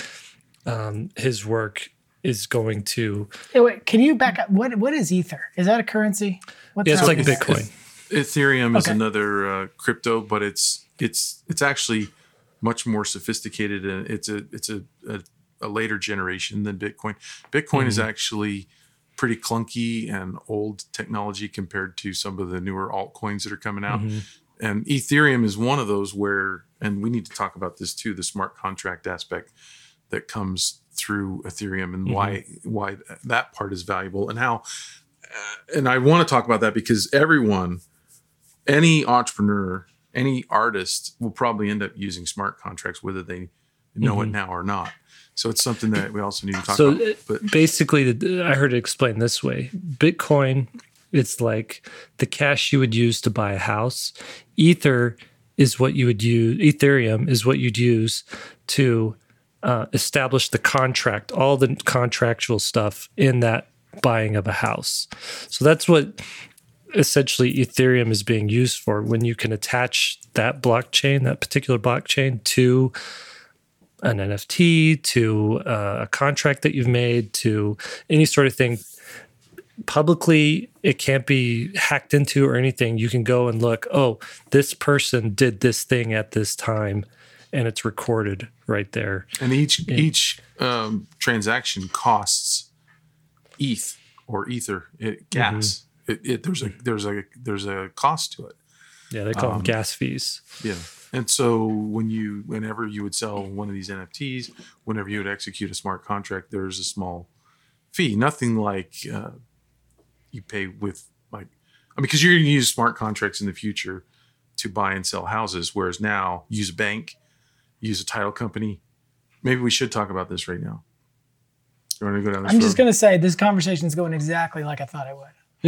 [SPEAKER 1] um, his work is going to.
[SPEAKER 2] Hey, wait, can you back up? What What is ether? Is that a currency?
[SPEAKER 1] What's yeah, it's like Bitcoin.
[SPEAKER 3] Ethereum is
[SPEAKER 2] okay.
[SPEAKER 3] another uh, crypto, but it's it's it's actually much more sophisticated, and it's a it's a, a, a later generation than Bitcoin. Bitcoin mm-hmm. is actually pretty clunky and old technology compared to some of the newer altcoins that are coming out. Mm-hmm. And Ethereum is one of those where, and we need to talk about this too, the smart contract aspect that comes through Ethereum, and mm-hmm. why why that part is valuable, and how. Uh, and I want to talk about that because everyone, any entrepreneur, any artist will probably end up using smart contracts, whether they know mm-hmm. it now or not. So it's something that we also need to talk
[SPEAKER 1] so
[SPEAKER 3] about. But
[SPEAKER 1] basically, I heard it explained this way. Bitcoin, it's like the cash you would use to buy a house. Ether is what you would use. Ethereum is what you'd use to uh, establish the contract, all the contractual stuff in that buying of a house. So that's what essentially Ethereum is being used for, when you can attach that blockchain, that particular blockchain, to an N F T, to uh, a contract that you've made, to any sort of thing. Publicly, it can't be hacked into or anything. You can go and look, oh, this person did this thing at this time, and it's recorded right there.
[SPEAKER 3] And each
[SPEAKER 1] yeah.
[SPEAKER 3] each um, transaction costs E T H or ether, it, gas. Mm-hmm. It, it, there's a there's a there's a cost to it.
[SPEAKER 1] Yeah, they call
[SPEAKER 3] um,
[SPEAKER 1] them gas fees.
[SPEAKER 3] Yeah, and so when you whenever you would sell one of these N F Ts, whenever you would execute a smart contract, there's a small fee. Nothing like uh, you pay with like, I mean, because you're going to use smart contracts in the future to buy and sell houses, whereas now use a bank, use a title company. Maybe we should talk about this right now. You want to go down this
[SPEAKER 2] I'm
[SPEAKER 3] road?
[SPEAKER 2] just going to say this conversation is going exactly like I thought it would.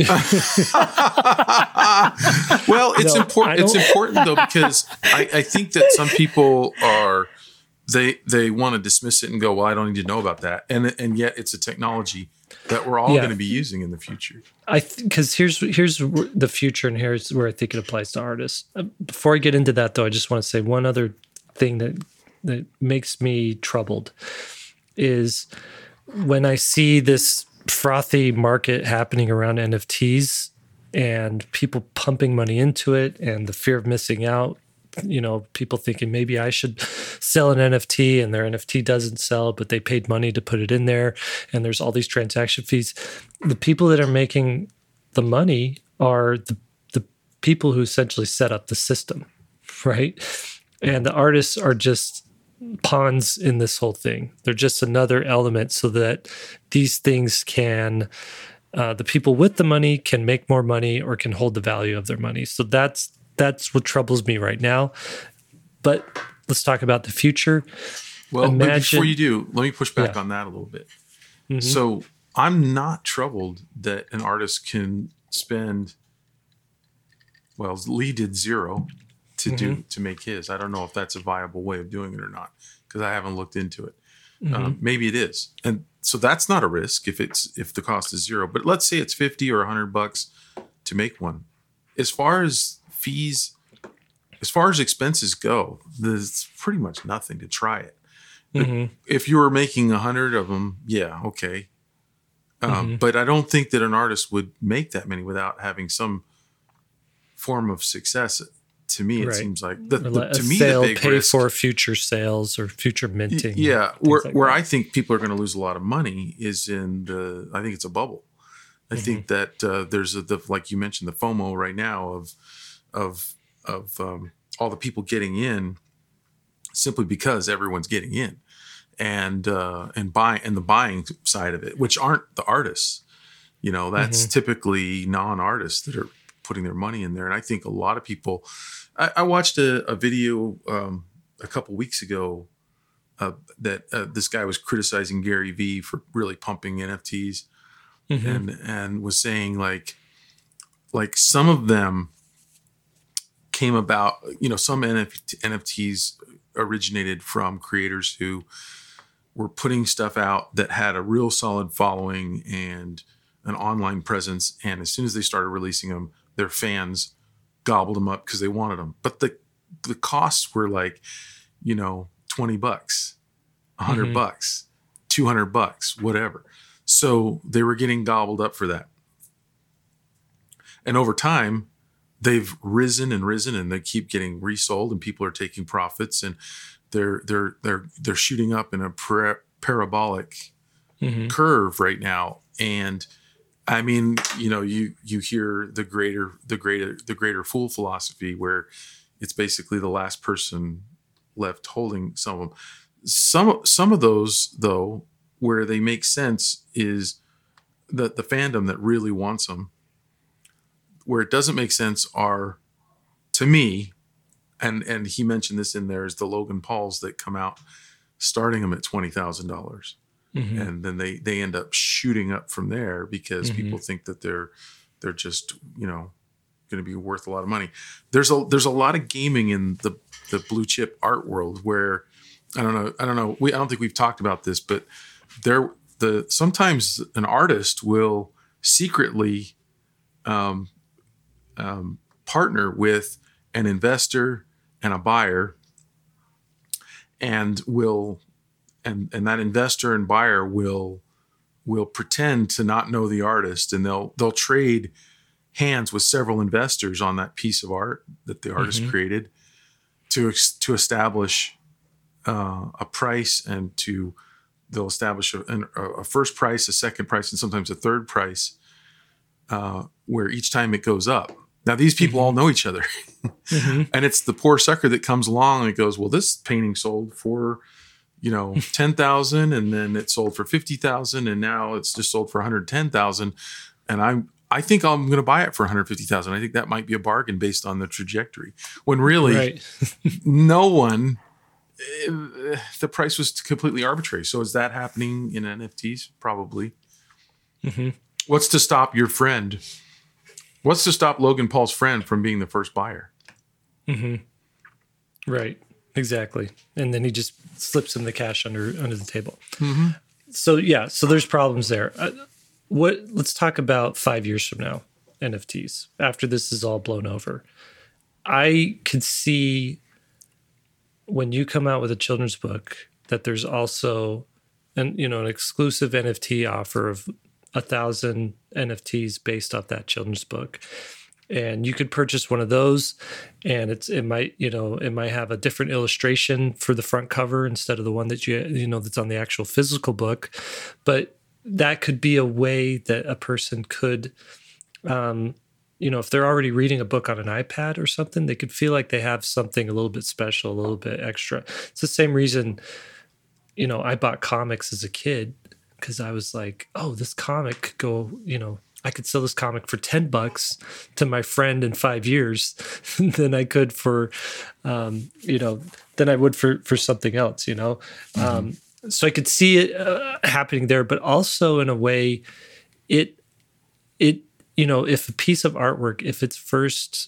[SPEAKER 3] Well, it's
[SPEAKER 1] No,
[SPEAKER 3] important.
[SPEAKER 1] I
[SPEAKER 3] It's
[SPEAKER 1] don't-
[SPEAKER 3] important though, because I, I think that some people are they they want to dismiss it and go, well, I don't need to know about that, and and yet it's a technology that we're all
[SPEAKER 1] Yeah.
[SPEAKER 3] going to be using in the future.
[SPEAKER 1] I because here's here's wh- the future, and here's where I think it applies to artists. Uh, Before I get into that, though, I just want to say one other thing that that makes me troubled is when I see this frothy market happening around N F Ts and people pumping money into it, and the fear of missing out. You know, people thinking maybe I should sell an N F T and their N F T doesn't sell, but they paid money to put it in there. And there's all these transaction fees. The people that are making the money are the, the people who essentially set up the system, right? And the artists are just pawns in this whole thing. They're just another element so that these things can, uh, the people with the money can make more money or can hold the value of their money. So that's That's what troubles me right now. But let's talk about the future.
[SPEAKER 3] Well, but
[SPEAKER 1] Imagine-
[SPEAKER 3] before you do, let me push back
[SPEAKER 1] Yeah.
[SPEAKER 3] on that a little bit.
[SPEAKER 1] Mhm.
[SPEAKER 3] So I'm not troubled that an artist can spend, well, Lee did zero to do to make his. I don't know if that's a viable way of doing it or not, because I haven't looked into it. Um, maybe it is, and so that's not a risk if it's if the cost is zero. But let's say it's fifty or a hundred bucks to make one. As far as fees, as far as expenses go, there's pretty much nothing to try it. But
[SPEAKER 1] Mhm.
[SPEAKER 3] if you were making a hundred of them, yeah, okay. Um, But I don't think that an artist would make that many without having some form of success. To me, it
[SPEAKER 1] Right.
[SPEAKER 3] seems like the,
[SPEAKER 1] Or
[SPEAKER 3] the,
[SPEAKER 1] let
[SPEAKER 3] to
[SPEAKER 1] a
[SPEAKER 3] me
[SPEAKER 1] sale
[SPEAKER 3] the big
[SPEAKER 1] pay
[SPEAKER 3] risk.
[SPEAKER 1] for future sales or future minting.
[SPEAKER 3] Yeah,
[SPEAKER 1] things
[SPEAKER 3] where
[SPEAKER 1] like
[SPEAKER 3] where
[SPEAKER 1] that.
[SPEAKER 3] I think people are going to lose a lot of money is in the. I think it's a bubble. I think that uh, there's a the like you mentioned the FOMO right now of of of um, all the people getting in simply because everyone's getting in and uh, and buying and the buying side of it, which aren't the artists. You know, that's typically non-artists that are putting their money in there, and I think a lot of people. I, I watched a, a video um, a couple weeks ago uh, that uh, this guy was criticizing Gary Vee for really pumping N F Ts,
[SPEAKER 1] Mhm.
[SPEAKER 3] and and was saying like like some of them came about. You know, some N F T, N F Ts originated from creators who were putting stuff out that had a real solid following and an online presence, and as soon as they started releasing them, their fans gobbled them up because they wanted them. But the the costs were like, you know, twenty bucks, a hundred
[SPEAKER 1] Mhm.
[SPEAKER 3] bucks, two hundred bucks, whatever. So they were getting gobbled up for that. And over time, they've risen and risen, and they keep getting resold, and people are taking profits, and they're they're they're they're shooting up in a para- parabolic
[SPEAKER 1] Mhm.
[SPEAKER 3] curve right now. And I mean, you know, you you hear the greater the greater the greater fool philosophy, where it's basically the last person left holding some of them. Some some of those, though, where they make sense is the the fandom that really wants them. Where it doesn't make sense are, to me, and and he mentioned this in there, is the Logan Pauls that come out starting them at twenty thousand dollars.
[SPEAKER 1] Mhm.
[SPEAKER 3] And then they they end up shooting up from there because
[SPEAKER 1] Mhm.
[SPEAKER 3] people think that they're they're just, you know, going to be worth a lot of money. There's a there's a lot of gaming in the the blue chip art world where I don't know I don't know we I don't think we've talked about this, but there the sometimes an artist will secretly um, um, partner with an investor and a buyer, and will and and that investor and buyer will will pretend to not know the artist, and they'll they'll trade hands with several investors on that piece of art that the artist
[SPEAKER 1] Mhm.
[SPEAKER 3] created to ex- to establish uh, a price, and to they'll establish a, an- a first price, a second price, and sometimes a third price, uh, where each time it goes up. Now these people all know each other,
[SPEAKER 1] Mhm.
[SPEAKER 3] and it's the poor sucker that comes along and goes, "Well, this painting sold for, you know, ten thousand, and then it sold for fifty thousand, and now it's just sold for one hundred ten thousand, and I'm I think I'm going to buy it for one hundred fifty thousand. I think that might be a bargain based on the trajectory. When really,
[SPEAKER 1] Right.
[SPEAKER 3] no one, uh, the price was completely arbitrary. So is that happening in N F Ts? Probably.
[SPEAKER 1] Mm-hmm.
[SPEAKER 3] What's to stop your friend? What's to stop Logan Paul's friend from being the first buyer?
[SPEAKER 1] Mm-hmm. Right. Exactly. And then he just slips him the cash under under the table.
[SPEAKER 3] Mm-hmm.
[SPEAKER 1] So yeah, so there's problems there. Uh, what? Let's talk about five years from now, N F Ts. After this is all blown over, I could see when you come out with a children's book that there's also an you know an exclusive N F T offer of a thousand N F Ts based off that children's book. And you could purchase one of those, and it's it might you know it might have a different illustration for the front cover instead of the one that you you know that's on the actual physical book. But that could be a way that a person could, um, you know, if they're already reading a book on an iPad or something, they could feel like they have something a little bit special, a little bit extra. It's the same reason, you know, I bought comics as a kid because I was like, oh, this comic could go, you know. I could sell this comic for ten bucks to my friend in five years than I could for, um, you know, than I would for, for something else, you know? Mm-hmm. Um, so I could see it uh, happening there, but also in a way it, it, you know, if a piece of artwork, if its first,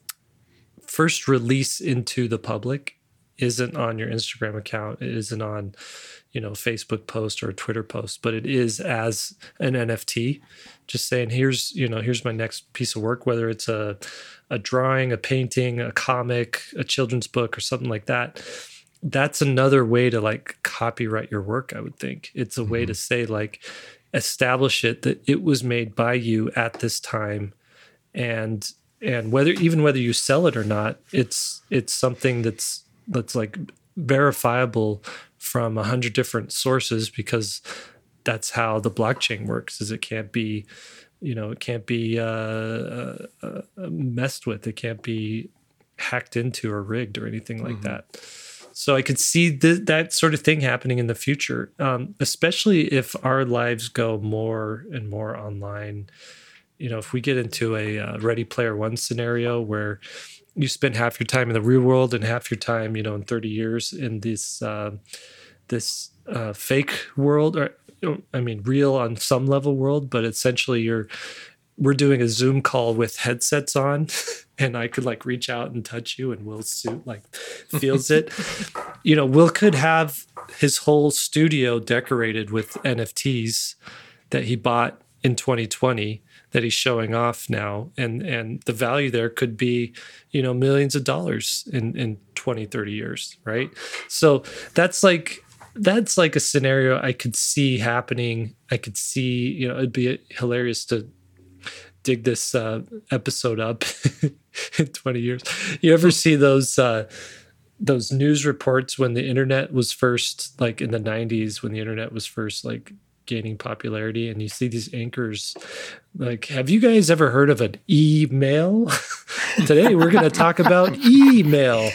[SPEAKER 1] first release into the public isn't on your Instagram account, it isn't on, you know, Facebook post or a Twitter post, but it is as an N F T, just saying, here's, you know, here's my next piece of work, whether it's a, a drawing, a painting, a comic, a children's book, or something like that. That's another way to like copyright your work. I would think it's a mm-hmm. way to say like, establish it that it was made by you at this time. And, and whether, even whether you sell it or not, it's, it's something that's, that's like verifiable from a hundred different sources, because that's how the blockchain works. Is it can't be, you know, it can't be uh, uh, uh, messed with. It can't be hacked into or rigged or anything like mm-hmm. that. So I could see th- that sort of thing happening in the future, um, especially if our lives go more and more online. You know, if we get into a uh, Ready Player One scenario where you spend half your time in the real world and half your time, you know, in thirty years in this uh, this uh, fake world, or I mean, real on some level world, but essentially you're we're doing a Zoom call with headsets on, and I could like reach out and touch you, and Will's suit like feels it. You know, Will could have his whole studio decorated with N F Ts that he bought in twenty twenty. That he's showing off now. And, and the value there could be, you know, millions of dollars in, in twenty, thirty years. Right. So that's like, that's like a scenario I could see happening. I could see, you know, it'd be hilarious to dig this uh, episode up in twenty years. You ever see those, uh, those news reports when the internet was first, like in the nineties, when the internet was first, like, gaining popularity, and you see these anchors like, have you guys ever heard of an email? Today we're going to talk about email.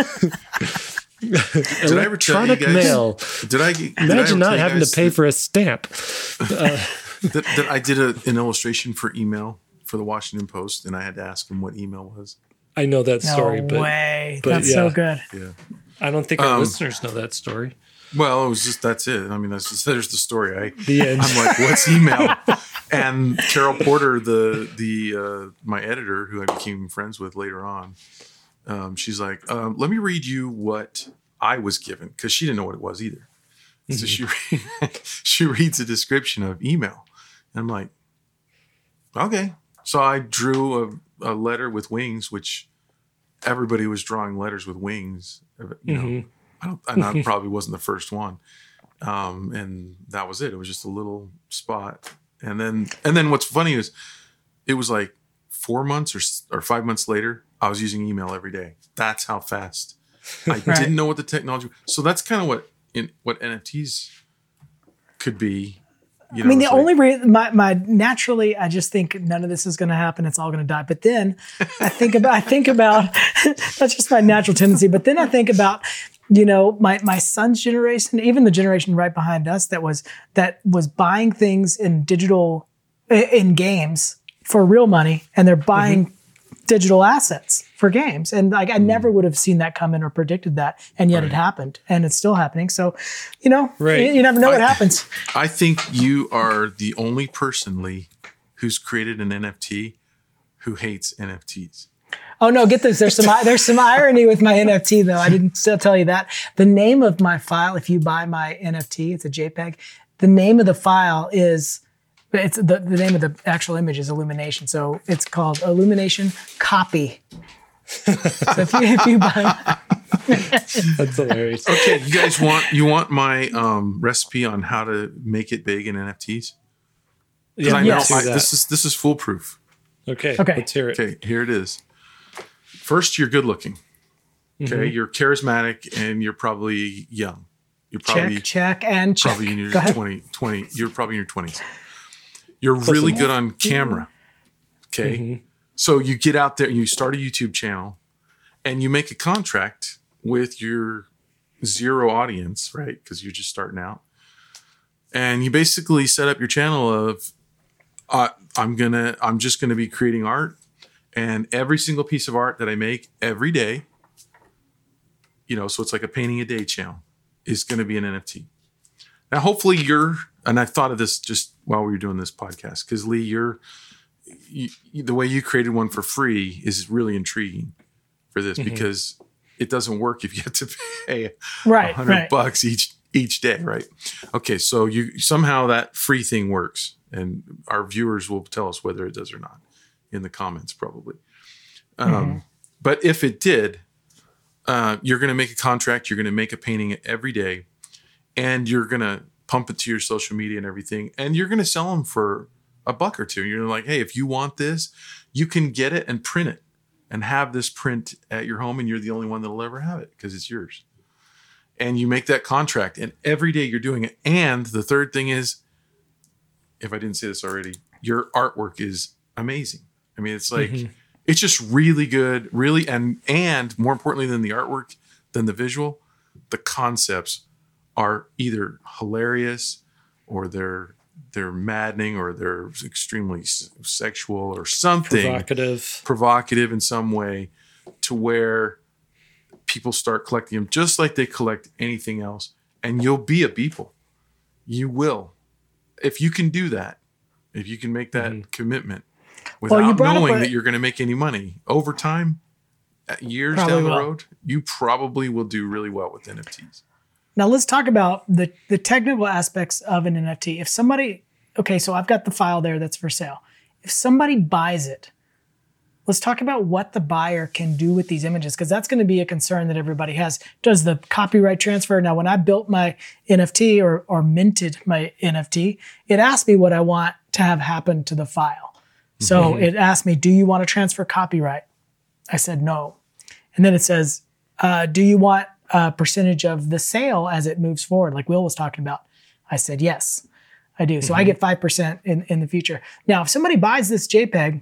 [SPEAKER 3] Did I ever tell you guys,
[SPEAKER 1] mail.
[SPEAKER 3] Did I did
[SPEAKER 1] imagine
[SPEAKER 3] I
[SPEAKER 1] not having to pay
[SPEAKER 3] that,
[SPEAKER 1] for a stamp? Uh,
[SPEAKER 3] that, that I did a, an illustration for email for the Washington Post, and I had to ask them what email was.
[SPEAKER 1] I know that
[SPEAKER 2] no
[SPEAKER 1] story, but,
[SPEAKER 2] way.
[SPEAKER 1] but
[SPEAKER 2] that's
[SPEAKER 1] yeah.
[SPEAKER 2] so good.
[SPEAKER 3] Yeah,
[SPEAKER 1] I don't think our
[SPEAKER 3] um,
[SPEAKER 1] listeners know that story.
[SPEAKER 3] Well, it was just, that's it. I mean, that's just, there's the story. I,
[SPEAKER 1] the end.
[SPEAKER 3] I'm like, what's email? And Carol Porter, the, the, uh, my editor, who I became friends with later on, um, she's like, um, let me read you what I was given. Cause she didn't know what it was either. Mm-hmm. So she, she reads a description of email. And I'm like, okay. So I drew a, a letter with wings, which everybody was drawing letters with wings, you know. Mm-hmm. I don't, and I probably wasn't the first one. Um, and that was it. It was just a little spot. And then, and then what's funny is it was like four months or, or five months later, I was using email every day. That's how fast I right. didn't know what the technology. So that's kind of what, in what N F Ts could be. You know,
[SPEAKER 2] I mean, the
[SPEAKER 3] like,
[SPEAKER 2] only reason my, my naturally, I just think none of this is going to happen. It's all going to die. But then I think about, I think about, that's just my natural tendency. But then I think about, you know, my, my son's generation, even the generation right behind us that was, that was buying things in digital, in games for real money and they're buying mm-hmm. digital assets for games. And like I mm. never would have seen that come in or predicted that. And yet right. it happened and it's still happening. So, you know, right. you, you never know I, what happens.
[SPEAKER 3] I think you are the only person, Lee, who's created an N F T who hates N F Ts.
[SPEAKER 2] Oh no, get this. There's some there's some irony with my N F T though. I didn't still tell you that. The name of my file, if you buy my N F T, it's a JPEG. The name of the file is it's the, the name of the actual image is Illumination. So it's called Illumination Copy. So if you, if you buy
[SPEAKER 1] That's hilarious.
[SPEAKER 3] Okay, you guys want you want my um, recipe on how to make it big in N F Ts?
[SPEAKER 1] Yeah,
[SPEAKER 3] I know
[SPEAKER 1] yes.
[SPEAKER 3] I, this is this is foolproof.
[SPEAKER 1] Okay,
[SPEAKER 2] okay,
[SPEAKER 1] let's hear it.
[SPEAKER 3] Okay, here it is. First, you're good looking. Okay, mm-hmm. you're charismatic and you're probably young. You're probably
[SPEAKER 2] check, check, and check.
[SPEAKER 3] Probably in your twenty, twenty. You're probably in your twenties. You're really good on camera. Okay, mm-hmm. so you get out there and you start a YouTube channel, and you make a contract with your zero audience, right? Because you're just starting out, and you basically set up your channel of, uh, I'm gonna, I'm just gonna be creating art. And every single piece of art that I make every day, you know, so it's like a painting a day channel, is going to be an N F T. Now, hopefully you're, and I thought of this just while we were doing this podcast, because Lee, you're, you, the way you created one for free is really intriguing for this mm-hmm. because it doesn't work if you have to pay
[SPEAKER 2] right,
[SPEAKER 3] a hundred
[SPEAKER 2] right.
[SPEAKER 3] bucks each each day, right? Okay, so you somehow that free thing works, and our viewers will tell us whether it does or not. In the comments, probably. Um, mm-hmm. But if it did, uh, you're going to make a contract. You're going to make a painting every day, and you're going to pump it to your social media and everything. And you're going to sell them for a buck or two. You're like, hey, if you want this, you can get it and print it and have this print at your home. And you're the only one that'll ever have it because it's yours. And you make that contract, and every day you're doing it. And the third thing is, if I didn't say this already, your artwork is amazing. I mean, it's like, mm-hmm. it's just really good, really, and and more importantly than the artwork, than the visual, the concepts are either hilarious or they're they're maddening or they're extremely s- sexual or something.
[SPEAKER 1] Provocative.
[SPEAKER 3] Provocative in some way to where people start collecting them just like they collect anything else. And you'll be a Beeple. You will. If you can do that, if you can make that mm-hmm. commitment, without well, knowing a, that you're going to make any money over time, years down the will. road, you probably will do really well with N F Ts.
[SPEAKER 2] Now let's talk about the, the technical aspects of an N F T. If somebody, okay, so I've got the file there that's for sale. If somebody buys it, let's talk about what the buyer can do with these images, because that's going to be a concern that everybody has. Does the copyright transfer? Now, when I built my N F T or, or minted my N F T, it asked me what I want to have happen to the file. So mm-hmm. it asked me, do you want to transfer copyright? I said no. And then it says, uh, do you want a percentage of the sale as it moves forward, like Will was talking about? I said, yes, I do. So mm-hmm. I get five percent in, in the future. Now, if somebody buys this JPEG,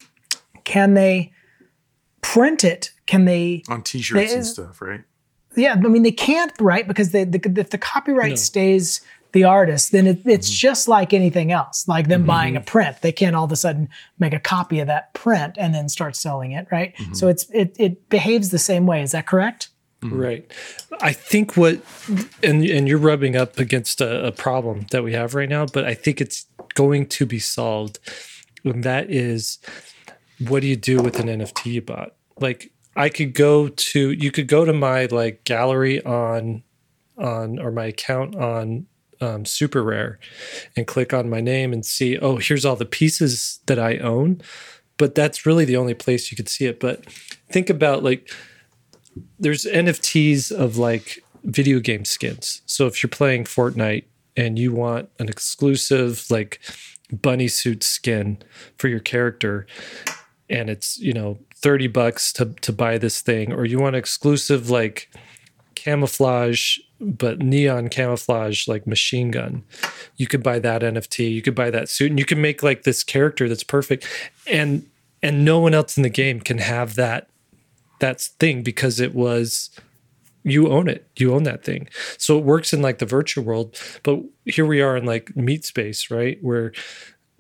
[SPEAKER 2] can they print it? Can they?
[SPEAKER 3] On t-shirts they, and stuff, right?
[SPEAKER 2] Yeah, I mean, they can't, right? Because they, the, if the copyright no. stays the artist, then it, it's mm-hmm. just like anything else, like them mm-hmm. buying a print. They can't all of a sudden make a copy of that print and then start selling it, right? Mm-hmm. So it's it it behaves the same way. Is that correct?
[SPEAKER 1] Mm-hmm. Right. I think what, and and you're rubbing up against a, a problem that we have right now, but I think it's going to be solved. And that is, what do you do with an N F T you bought? Like, I could go to, you could go to my like gallery on, on or my account on um, Super Rare and click on my name and see, oh, here's all the pieces that I own. But that's really the only place you could see it. But think about like, there's N F Ts of like video game skins. So if you're playing Fortnite and you want an exclusive like bunny suit skin for your character, and it's, you know, thirty bucks to, to buy this thing, or you want exclusive like camouflage, but neon camouflage, like machine gun, you could buy that N F T, you could buy that suit, and you can make like this character that's perfect. And, and no one else in the game can have that, that thing because it was, you own it, you own that thing. So it works in like the virtual world, but here we are in like meat space, right? Where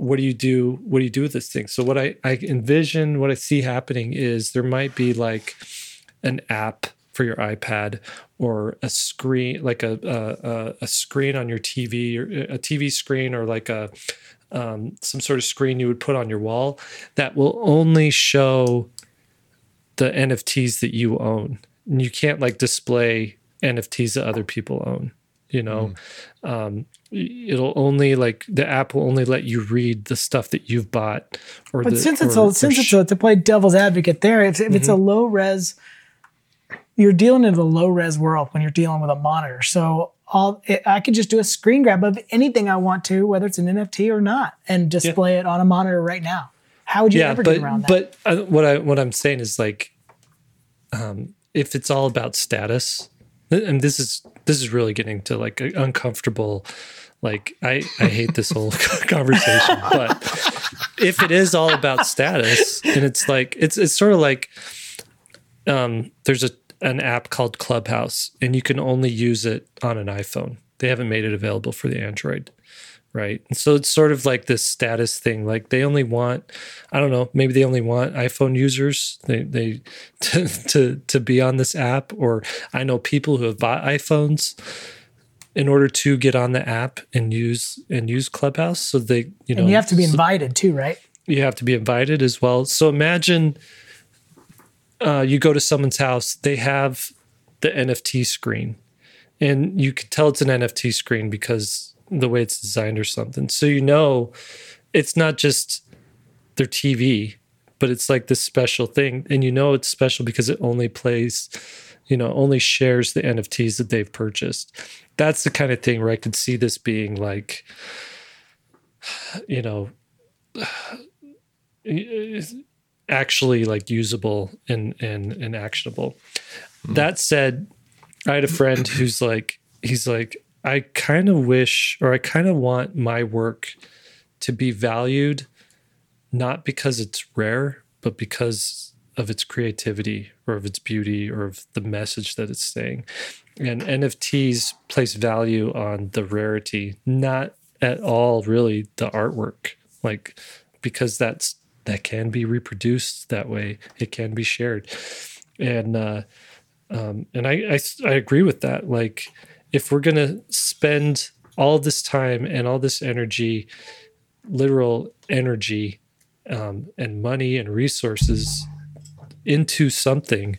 [SPEAKER 1] what do you do? What do you do with this thing? So what I, I envision, what I see happening is there might be like an app for your iPad or a screen, like a a, a screen on your T V, or a T V screen, or like a um, some sort of screen you would put on your wall that will only show the N F Ts that you own. And you can't like display N F Ts that other people own. You know, mm. um, it'll only like the app will only let you read the stuff that you've bought. Or
[SPEAKER 2] but
[SPEAKER 1] the,
[SPEAKER 2] since it's
[SPEAKER 1] or,
[SPEAKER 2] a, since it's a, to play devil's advocate there, if, if mm-hmm. it's a low res, you're dealing in a low res world when you're dealing with a monitor. So all it, I could just do a screen grab of anything I want to, whether it's an N F T or not, and display yeah. it on a monitor right now. How would you yeah, ever
[SPEAKER 1] but,
[SPEAKER 2] get around that?
[SPEAKER 1] But uh, what I what I'm saying is like, um, if it's all about status, and this is this is really getting to like uncomfortable. Like I, I hate this whole conversation, but if it is all about status, and it's like it's it's sort of like um, there's a an app called Clubhouse, and you can only use it on an iPhone. They haven't made it available for the Android, right? And so it's sort of like this status thing. Like they only want, I don't know, maybe they only want iPhone users they they to to to be on this app. Or I know people who have bought iPhones in order to get on the app and use and use Clubhouse. So they, you know,
[SPEAKER 2] and you have to be invited too, right?
[SPEAKER 1] You have to be invited as well. So imagine uh, you go to someone's house, they have the N F T screen, and you could tell it's an N F T screen because the way it's designed or something. So you know, it's not just their T V, but it's like this special thing, and you know it's special because it only plays, you know, only shares the N F Ts that they've purchased. That's the kind of thing where I could see this being like, you know, actually like usable and and, and actionable. Mm. That said, I had a friend who's like, he's like, I kind of wish, or I kind of want my work to be valued, not because it's rare, but because of its creativity or of its beauty or of the message that it's saying. And N F Ts place value on the rarity, not at all really the artwork, like, because that's, that can be reproduced that way. It can be shared. And, uh, um, and I, I, I agree with that. Like, if we're going to spend all this time and all this energy, literal energy, um, and money and resources into something,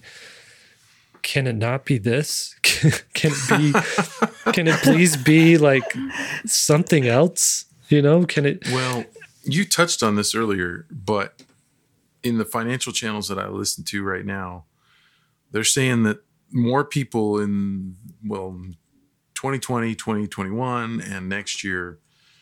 [SPEAKER 1] can it not be this? Can it be, can it please be like something else? You know, can it?
[SPEAKER 3] Well, you touched on this earlier, but in the financial channels that I listen to right now, they're saying that more people in, well, twenty twenty, twenty twenty-one, and next year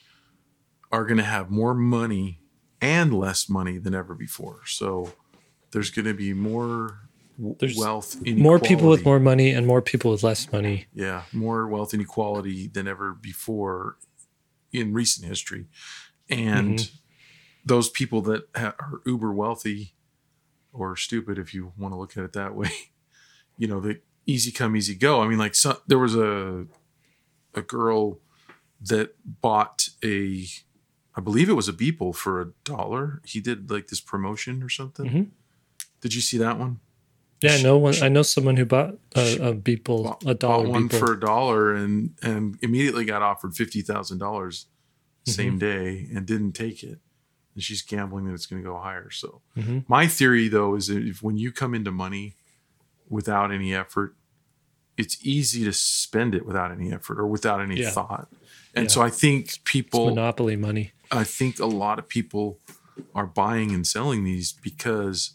[SPEAKER 3] are going to have more money and less money than ever before. So there's going to be more there's wealth inequality.
[SPEAKER 1] More people with more money and more people with less money.
[SPEAKER 3] Yeah, more wealth inequality than ever before in recent history. And mm-hmm. those people that ha- are uber wealthy, or stupid if you want to look at it that way, you know, the easy come, easy go. I mean, like, so, there was a a girl that bought a, I believe it was a Beeple for a dollar. He did like this promotion or something. Mm-hmm. Did you see that one?
[SPEAKER 1] Yeah, I know one. I know someone who bought a, a Beeple, bought, a dollar
[SPEAKER 3] bought one
[SPEAKER 1] Beeple.
[SPEAKER 3] for a dollar, and and immediately got offered fifty thousand dollars same mm-hmm. day, and didn't take it. And she's gambling that it's going to go higher. So mm-hmm. my theory, though, is that if when you come into money without any effort, it's easy to spend it without any effort or without any yeah. thought. And yeah. so I think people
[SPEAKER 1] it's monopoly money.
[SPEAKER 3] I think a lot of people are buying and selling these because,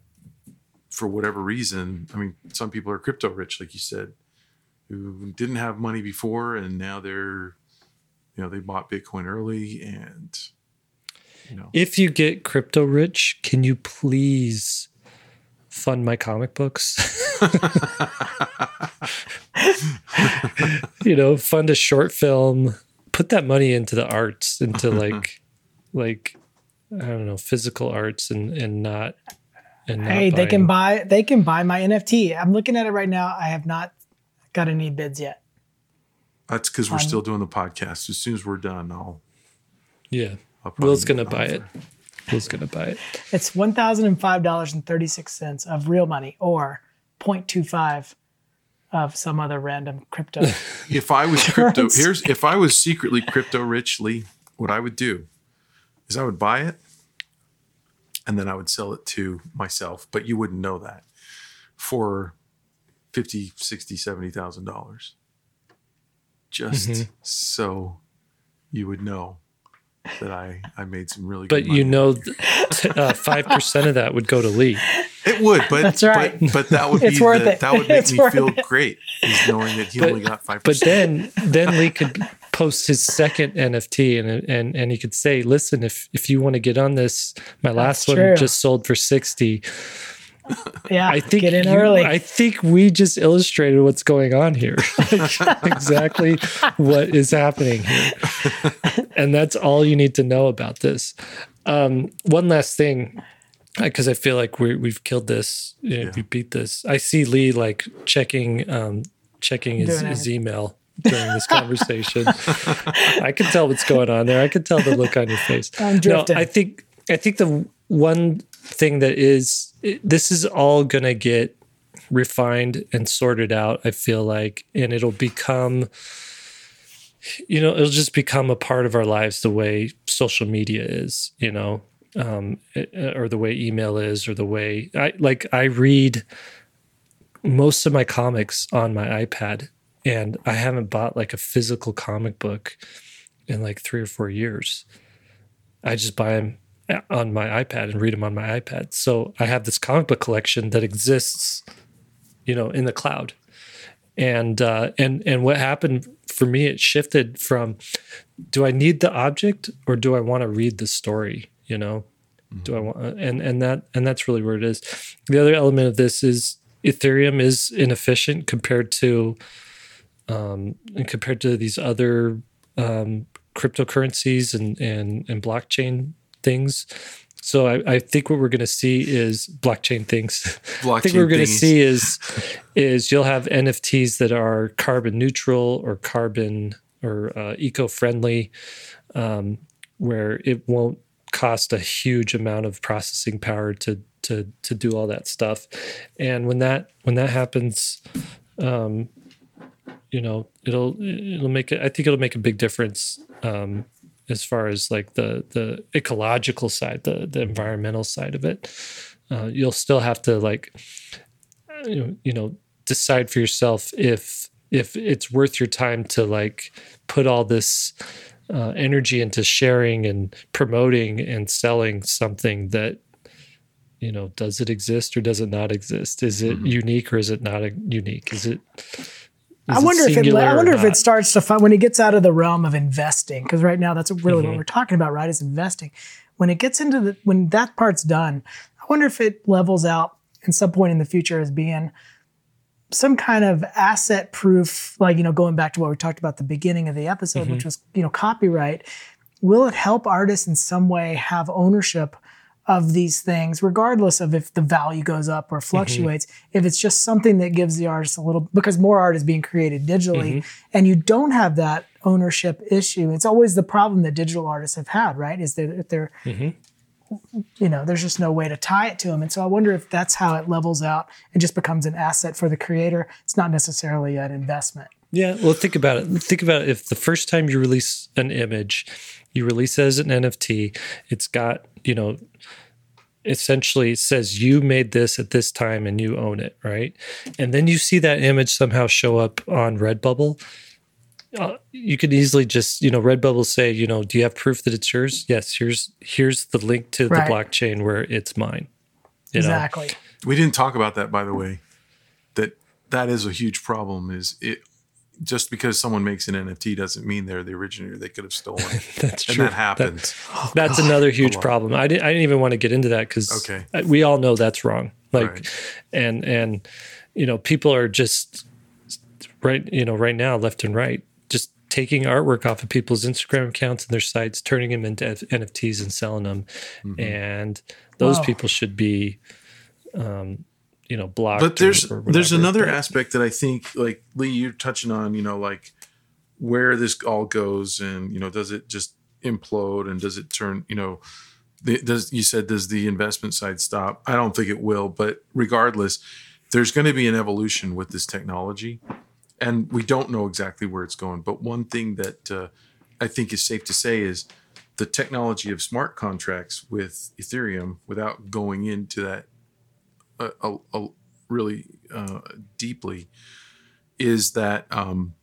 [SPEAKER 3] for whatever reason, I mean, some people are crypto rich, like you said, who didn't have money before, and now they're, you know, they bought Bitcoin early, and, you know.
[SPEAKER 1] If you get crypto rich, can you please fund my comic books? You know, fund a short film, put that money into the arts, into like, like, I don't know, physical arts, and, and not, and
[SPEAKER 2] hey,
[SPEAKER 1] not
[SPEAKER 2] they can buy, they can buy my N F T. I'm looking at it right now. I have not got any bids yet.
[SPEAKER 3] That's because we're um, still doing the podcast. As soon as we're done, I'll.
[SPEAKER 1] Yeah.
[SPEAKER 3] I'll probably
[SPEAKER 1] Will's gonna
[SPEAKER 3] move
[SPEAKER 1] buy
[SPEAKER 3] on
[SPEAKER 1] it.
[SPEAKER 3] for-
[SPEAKER 1] Will's gonna buy it.
[SPEAKER 2] It's one thousand five dollars and thirty-six cents of real money or zero point two five of some other random crypto.
[SPEAKER 3] If I was crypto,
[SPEAKER 2] Currency.
[SPEAKER 3] here's if I was secretly crypto rich, Lee, what I would do is I would buy it and then I would sell it to myself, but you wouldn't know that, for fifty, sixty, seventy thousand dollars. Just
[SPEAKER 1] Mhm.
[SPEAKER 3] so you would know that I, I made some really
[SPEAKER 1] But
[SPEAKER 3] good money.
[SPEAKER 1] you know, th- uh, five percent of that would go to Lee.
[SPEAKER 3] It would, but
[SPEAKER 2] That's right.
[SPEAKER 3] but, but that would
[SPEAKER 2] It's
[SPEAKER 3] be
[SPEAKER 2] worth
[SPEAKER 3] the,
[SPEAKER 2] it.
[SPEAKER 3] that would make
[SPEAKER 2] It's
[SPEAKER 3] me
[SPEAKER 2] worth
[SPEAKER 3] feel
[SPEAKER 2] it.
[SPEAKER 3] great, is knowing that he
[SPEAKER 1] But-
[SPEAKER 3] only got five
[SPEAKER 1] But
[SPEAKER 3] percent.
[SPEAKER 1] then, then Lee could post his second N F T, and and and he could say, "Listen, if if you want to get on this, my last one
[SPEAKER 2] true.
[SPEAKER 1] just sold for sixty."
[SPEAKER 2] Yeah,
[SPEAKER 1] I think
[SPEAKER 2] get in
[SPEAKER 1] you-
[SPEAKER 2] early.
[SPEAKER 1] I think we just illustrated what's going on here. Like, exactly what is happening here, and that's all you need to know about this. Um, one last thing, because I feel like we we've killed this. You know,
[SPEAKER 3] Yeah.
[SPEAKER 1] We beat this. I see Lee like checking um, checking his,
[SPEAKER 2] Doing
[SPEAKER 1] his
[SPEAKER 2] it.
[SPEAKER 1] email during this conversation. I can tell what's going on there. I can tell the look on your face.
[SPEAKER 2] I'm
[SPEAKER 1] No,
[SPEAKER 2] drifting.
[SPEAKER 1] I think I think the one thing that is it, this is all gonna get refined and sorted out. I feel like, and it'll become, you know, it'll just become a part of our lives the way social media is. You know, um, it- or the way email is, or the way I like I read most of my comics on my iPad, and I haven't bought like a physical comic book in like three or four years. I just buy them on my iPad and read them on my iPad. So I have this comic book collection that exists, you know, in the cloud. And uh, and and what happened for me, it shifted from, do I need the object or do I want to read the story? You know, do I want and and that and that's really where it is. The other element of this is Ethereum is inefficient compared to um, and compared to these other um, cryptocurrencies and and and blockchain things. So I, I think what we're going to see is blockchain things. I think what we're going to
[SPEAKER 3] thingies.
[SPEAKER 1] see is is you'll have N F Ts that are carbon neutral or carbon or uh, eco-friendly, um, where it won't cost a huge amount of processing power to to to do all that stuff. And when that when that happens, um, you know, it'll it'll make it. I think it'll make a big difference. Um, as far as like the the ecological side, the the environmental side of it. Uh, you'll still have to like you know, you know decide for yourself if if it's worth your time to like put all this uh, energy into sharing and promoting and selling something that, you know, does it exist or does it not exist? Is it
[SPEAKER 3] Mm-hmm.
[SPEAKER 1] unique or is it not a, unique? Is it
[SPEAKER 2] I
[SPEAKER 1] is
[SPEAKER 2] wonder if it.
[SPEAKER 1] singular
[SPEAKER 2] I
[SPEAKER 1] or
[SPEAKER 2] wonder if
[SPEAKER 1] not?
[SPEAKER 2] it starts to find when it gets out of the realm of investing, because right now that's really
[SPEAKER 1] Mhm.
[SPEAKER 2] what we're talking about, right? Is investing. When it gets into the when that part's done, I wonder if it levels out at some point in the future as being some kind of asset proof, like, you know, going back to what we talked about at the beginning of the episode,
[SPEAKER 1] Mm-hmm.
[SPEAKER 2] which was, you know, copyright. Will it help artists in some way have ownership of these things, regardless of if the value goes up or fluctuates? If it's just something that gives the artist a little, because more art is being created digitally, and you don't have that ownership issue. It's always the problem that digital artists have had, right? Is that if they're, you know, there's just no way to tie it to them. And so I wonder if that's how it levels out and just becomes an asset for the creator. It's not necessarily an investment.
[SPEAKER 1] Yeah, well, think about it. Think about it. If the first time you release an image, you release it as an N F T, it's got, you know, essentially it says you made this at this time and you own it, right? And then you see that image somehow show up on Redbubble. Uh, you could easily just, you know, Redbubble say, you know, do you have proof that it's yours? Yes, here's here's the link to
[SPEAKER 2] Right.
[SPEAKER 1] the blockchain where it's mine. You know?
[SPEAKER 2] Exactly.
[SPEAKER 3] We didn't talk about that, by the way. That that is a huge problem. Is it just because someone makes an N F T doesn't mean they're the originator? They could have stolen it,
[SPEAKER 1] That's
[SPEAKER 3] and
[SPEAKER 1] true.
[SPEAKER 3] that happens.
[SPEAKER 1] That's another huge
[SPEAKER 3] lot.
[SPEAKER 1] problem. I didn't. I didn't even want to get into that because
[SPEAKER 3] Okay.
[SPEAKER 1] we all know that's wrong. Like,
[SPEAKER 3] Right.
[SPEAKER 1] and and you know, people are just right. You know, right now, left and right, just taking artwork off of people's Instagram accounts and their sites, turning them into F- N F Ts and selling them,
[SPEAKER 3] Mm-hmm.
[SPEAKER 1] and those
[SPEAKER 2] Wow.
[SPEAKER 1] people should be, um, you know, blocked.
[SPEAKER 3] But there's
[SPEAKER 1] or, or
[SPEAKER 3] there's
[SPEAKER 1] whatever.
[SPEAKER 3] another
[SPEAKER 1] But-
[SPEAKER 3] aspect that I think, like Lee, you're touching on. You know, like where this all goes, and you know, does it just implode, and does it turn, you know, the, does you said does the investment side stop? I don't think it will, but regardless, there's going to be an evolution with this technology, and we don't know exactly where it's going. But one thing that uh, I think is safe to say is the technology of smart contracts with Ethereum, without going into that uh, a, a really uh, deeply, is that um,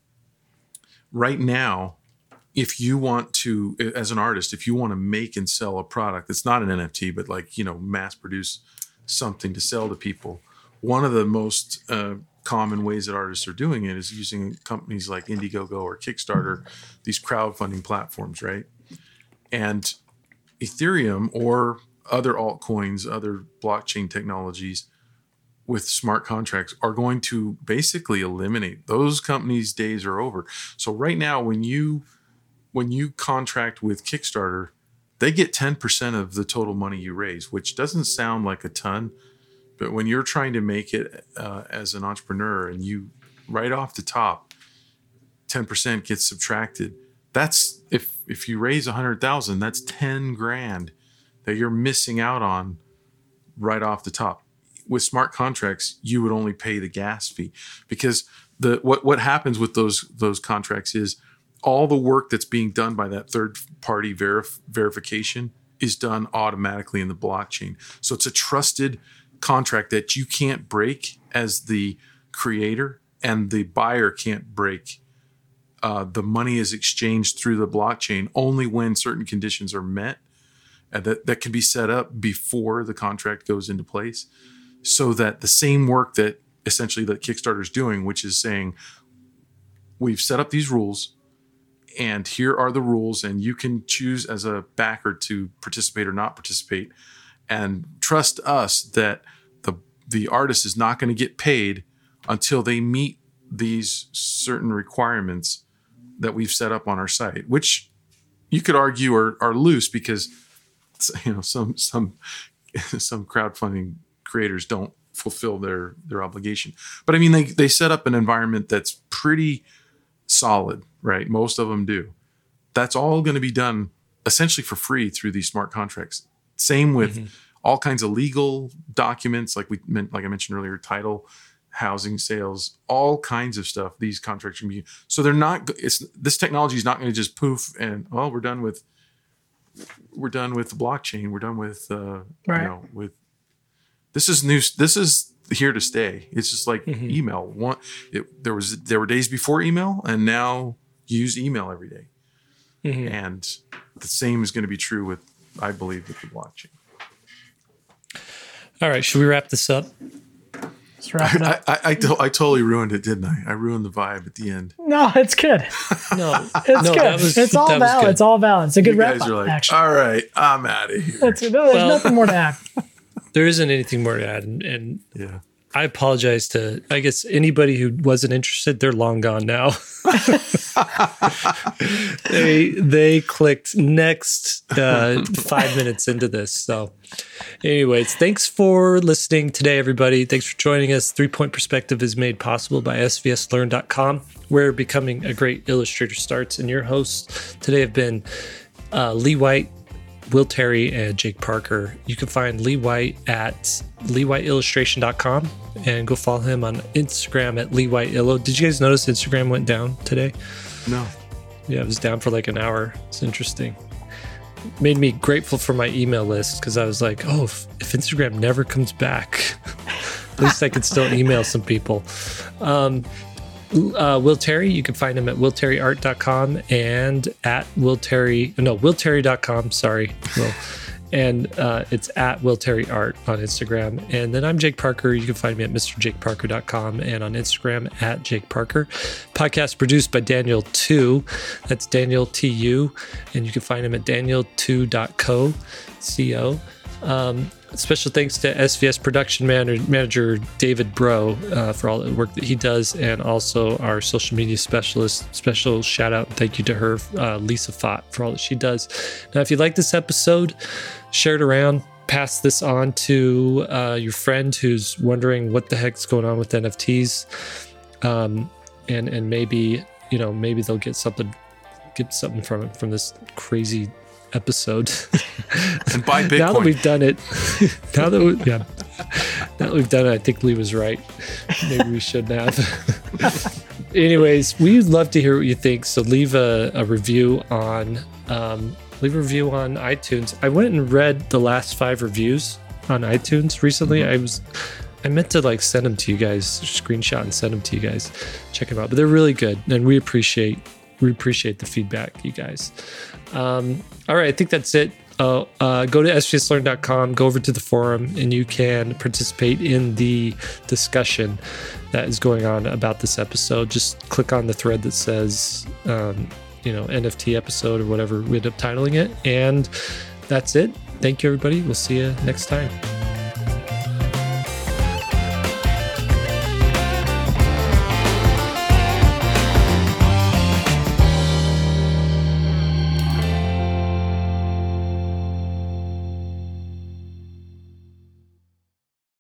[SPEAKER 3] right now, if you want to, as an artist, if you want to make and sell a product that's not an N F T, but like, you know, mass produce something to sell to people, one of the most uh, common ways that artists are doing it is using companies like Indiegogo or Kickstarter, these crowdfunding platforms, right? And Ethereum or other altcoins, other blockchain technologies with smart contracts are going to basically eliminate those companies' days are over. So right now, when you when you contract with Kickstarter, they get ten percent of the total money you raise, which doesn't sound like a ton, but when you're trying to make it uh, as an entrepreneur and you right off the top, ten percent gets subtracted. That's if if you raise a hundred thousand, that's ten grand that you're missing out on right off the top. With smart contracts, you would only pay the gas fee, because the what what happens with those those contracts is all the work that's being done by that third party verif- verification is done automatically in the blockchain. So it's a trusted contract that you can't break as the creator, and the buyer can't break. Uh, the money is exchanged through the blockchain only when certain conditions are met, and that, that can be set up before the contract goes into place, so that the same work that essentially that Kickstarter is doing, which is saying, we've set up these rules, and here are the rules, and you can choose as a backer to participate or not participate, and trust us that the the artist is not going to get paid until they meet these certain requirements that we've set up on our site, which you could argue are, are loose, because you know some some some crowdfunding creators don't fulfill their their obligation. But I mean, they they set up an environment that's pretty solid, right? Most of them do. That's all going to be done essentially for free through these smart contracts. Same with mm-hmm. all kinds of legal documents, like we meant, like I mentioned earlier, title, housing, sales, all kinds of stuff. These contracts can be, so they're not. It's this technology is not going to just poof and oh, we're done with we're done with the blockchain. We're done with uh, right. you know with this is new. This is here to stay. It's just like mm-hmm. email. One, it, there was there were days before email, and now you use email every day. Mm-hmm. And the same is going to be true with, I believe, with the blockchain.
[SPEAKER 1] All right, should we wrap this up?
[SPEAKER 2] Let's wrap it up.
[SPEAKER 3] I, I, I, to, I totally ruined it, didn't I? I ruined the vibe at the end.
[SPEAKER 2] No, it's good.
[SPEAKER 1] No,
[SPEAKER 2] it's
[SPEAKER 1] no,
[SPEAKER 2] good.
[SPEAKER 1] Was,
[SPEAKER 2] it's all valid. It's all valid. It's a good
[SPEAKER 3] you
[SPEAKER 2] wrap
[SPEAKER 3] guys
[SPEAKER 2] up,
[SPEAKER 3] are like,
[SPEAKER 2] actually.
[SPEAKER 3] all right, I'm out of here.
[SPEAKER 2] That's, no, there's well, nothing more to add.
[SPEAKER 1] There isn't anything more to add, and, and
[SPEAKER 3] yeah.
[SPEAKER 1] I apologize to, I guess, anybody who wasn't interested. They're long gone now. they they clicked next uh, five minutes into this. So anyways, thanks for listening today, everybody. Thanks for joining us. Three Point Perspective is made possible by S V S learn dot com, where becoming a great illustrator starts. And your hosts today have been uh, Lee White, Will Terry, and Jake Parker. You can find Lee White at lee white illustration dot com and go follow him on Instagram at lee white illo. Did you guys notice Instagram went down today?
[SPEAKER 3] No.
[SPEAKER 1] Yeah, it was down for like an hour. It's interesting. Made me grateful for my email list, because I was like, oh, if, if Instagram never comes back, at least I could still email some people. Um, Uh, Will Terry, you can find him at will terry art dot com and at Will Terry, no, will terry dot com, sorry, Will. And uh, it's at Will Terry Art on Instagram. And then I'm Jake Parker. You can find me at mr jake parker dot com and on Instagram at Jake Parker. Podcast produced by Daniel two. That's Daniel T U. And you can find him at daniel two dot co, C O. Um, special thanks to S V S production manager, manager David Bro uh, for all the work that he does, and also our social media specialist. Special shout out and thank you to her, uh, Lisa Fott, for all that she does. Now, if you like this episode, share it around, pass this on to uh, your friend who's wondering what the heck's going on with N F Ts, um, and and maybe you know maybe they'll get something get something from it, from this crazy episode.
[SPEAKER 3] And buy Bitcoin.
[SPEAKER 1] Now that we've done it, now that we, yeah, now that we've done it, I think Lee was right. Maybe we shouldn't have. Anyways, we'd love to hear what you think. So leave a, a review on um, leave a review on iTunes. I went and read the last five reviews on iTunes recently. Mm-hmm. I was I meant to like send them to you guys, screenshot and send them to you guys. Check them out, but they're really good, and we appreciate we appreciate the feedback, you guys. Um, all right, I think that's it. Uh, uh, go to s g s learn dot com, go over to the forum, and you can participate in the discussion that is going on about this episode. Just click on the thread that says, um, you know, N F T episode or whatever we end up titling it. And that's it. Thank you, everybody. We'll see you next time.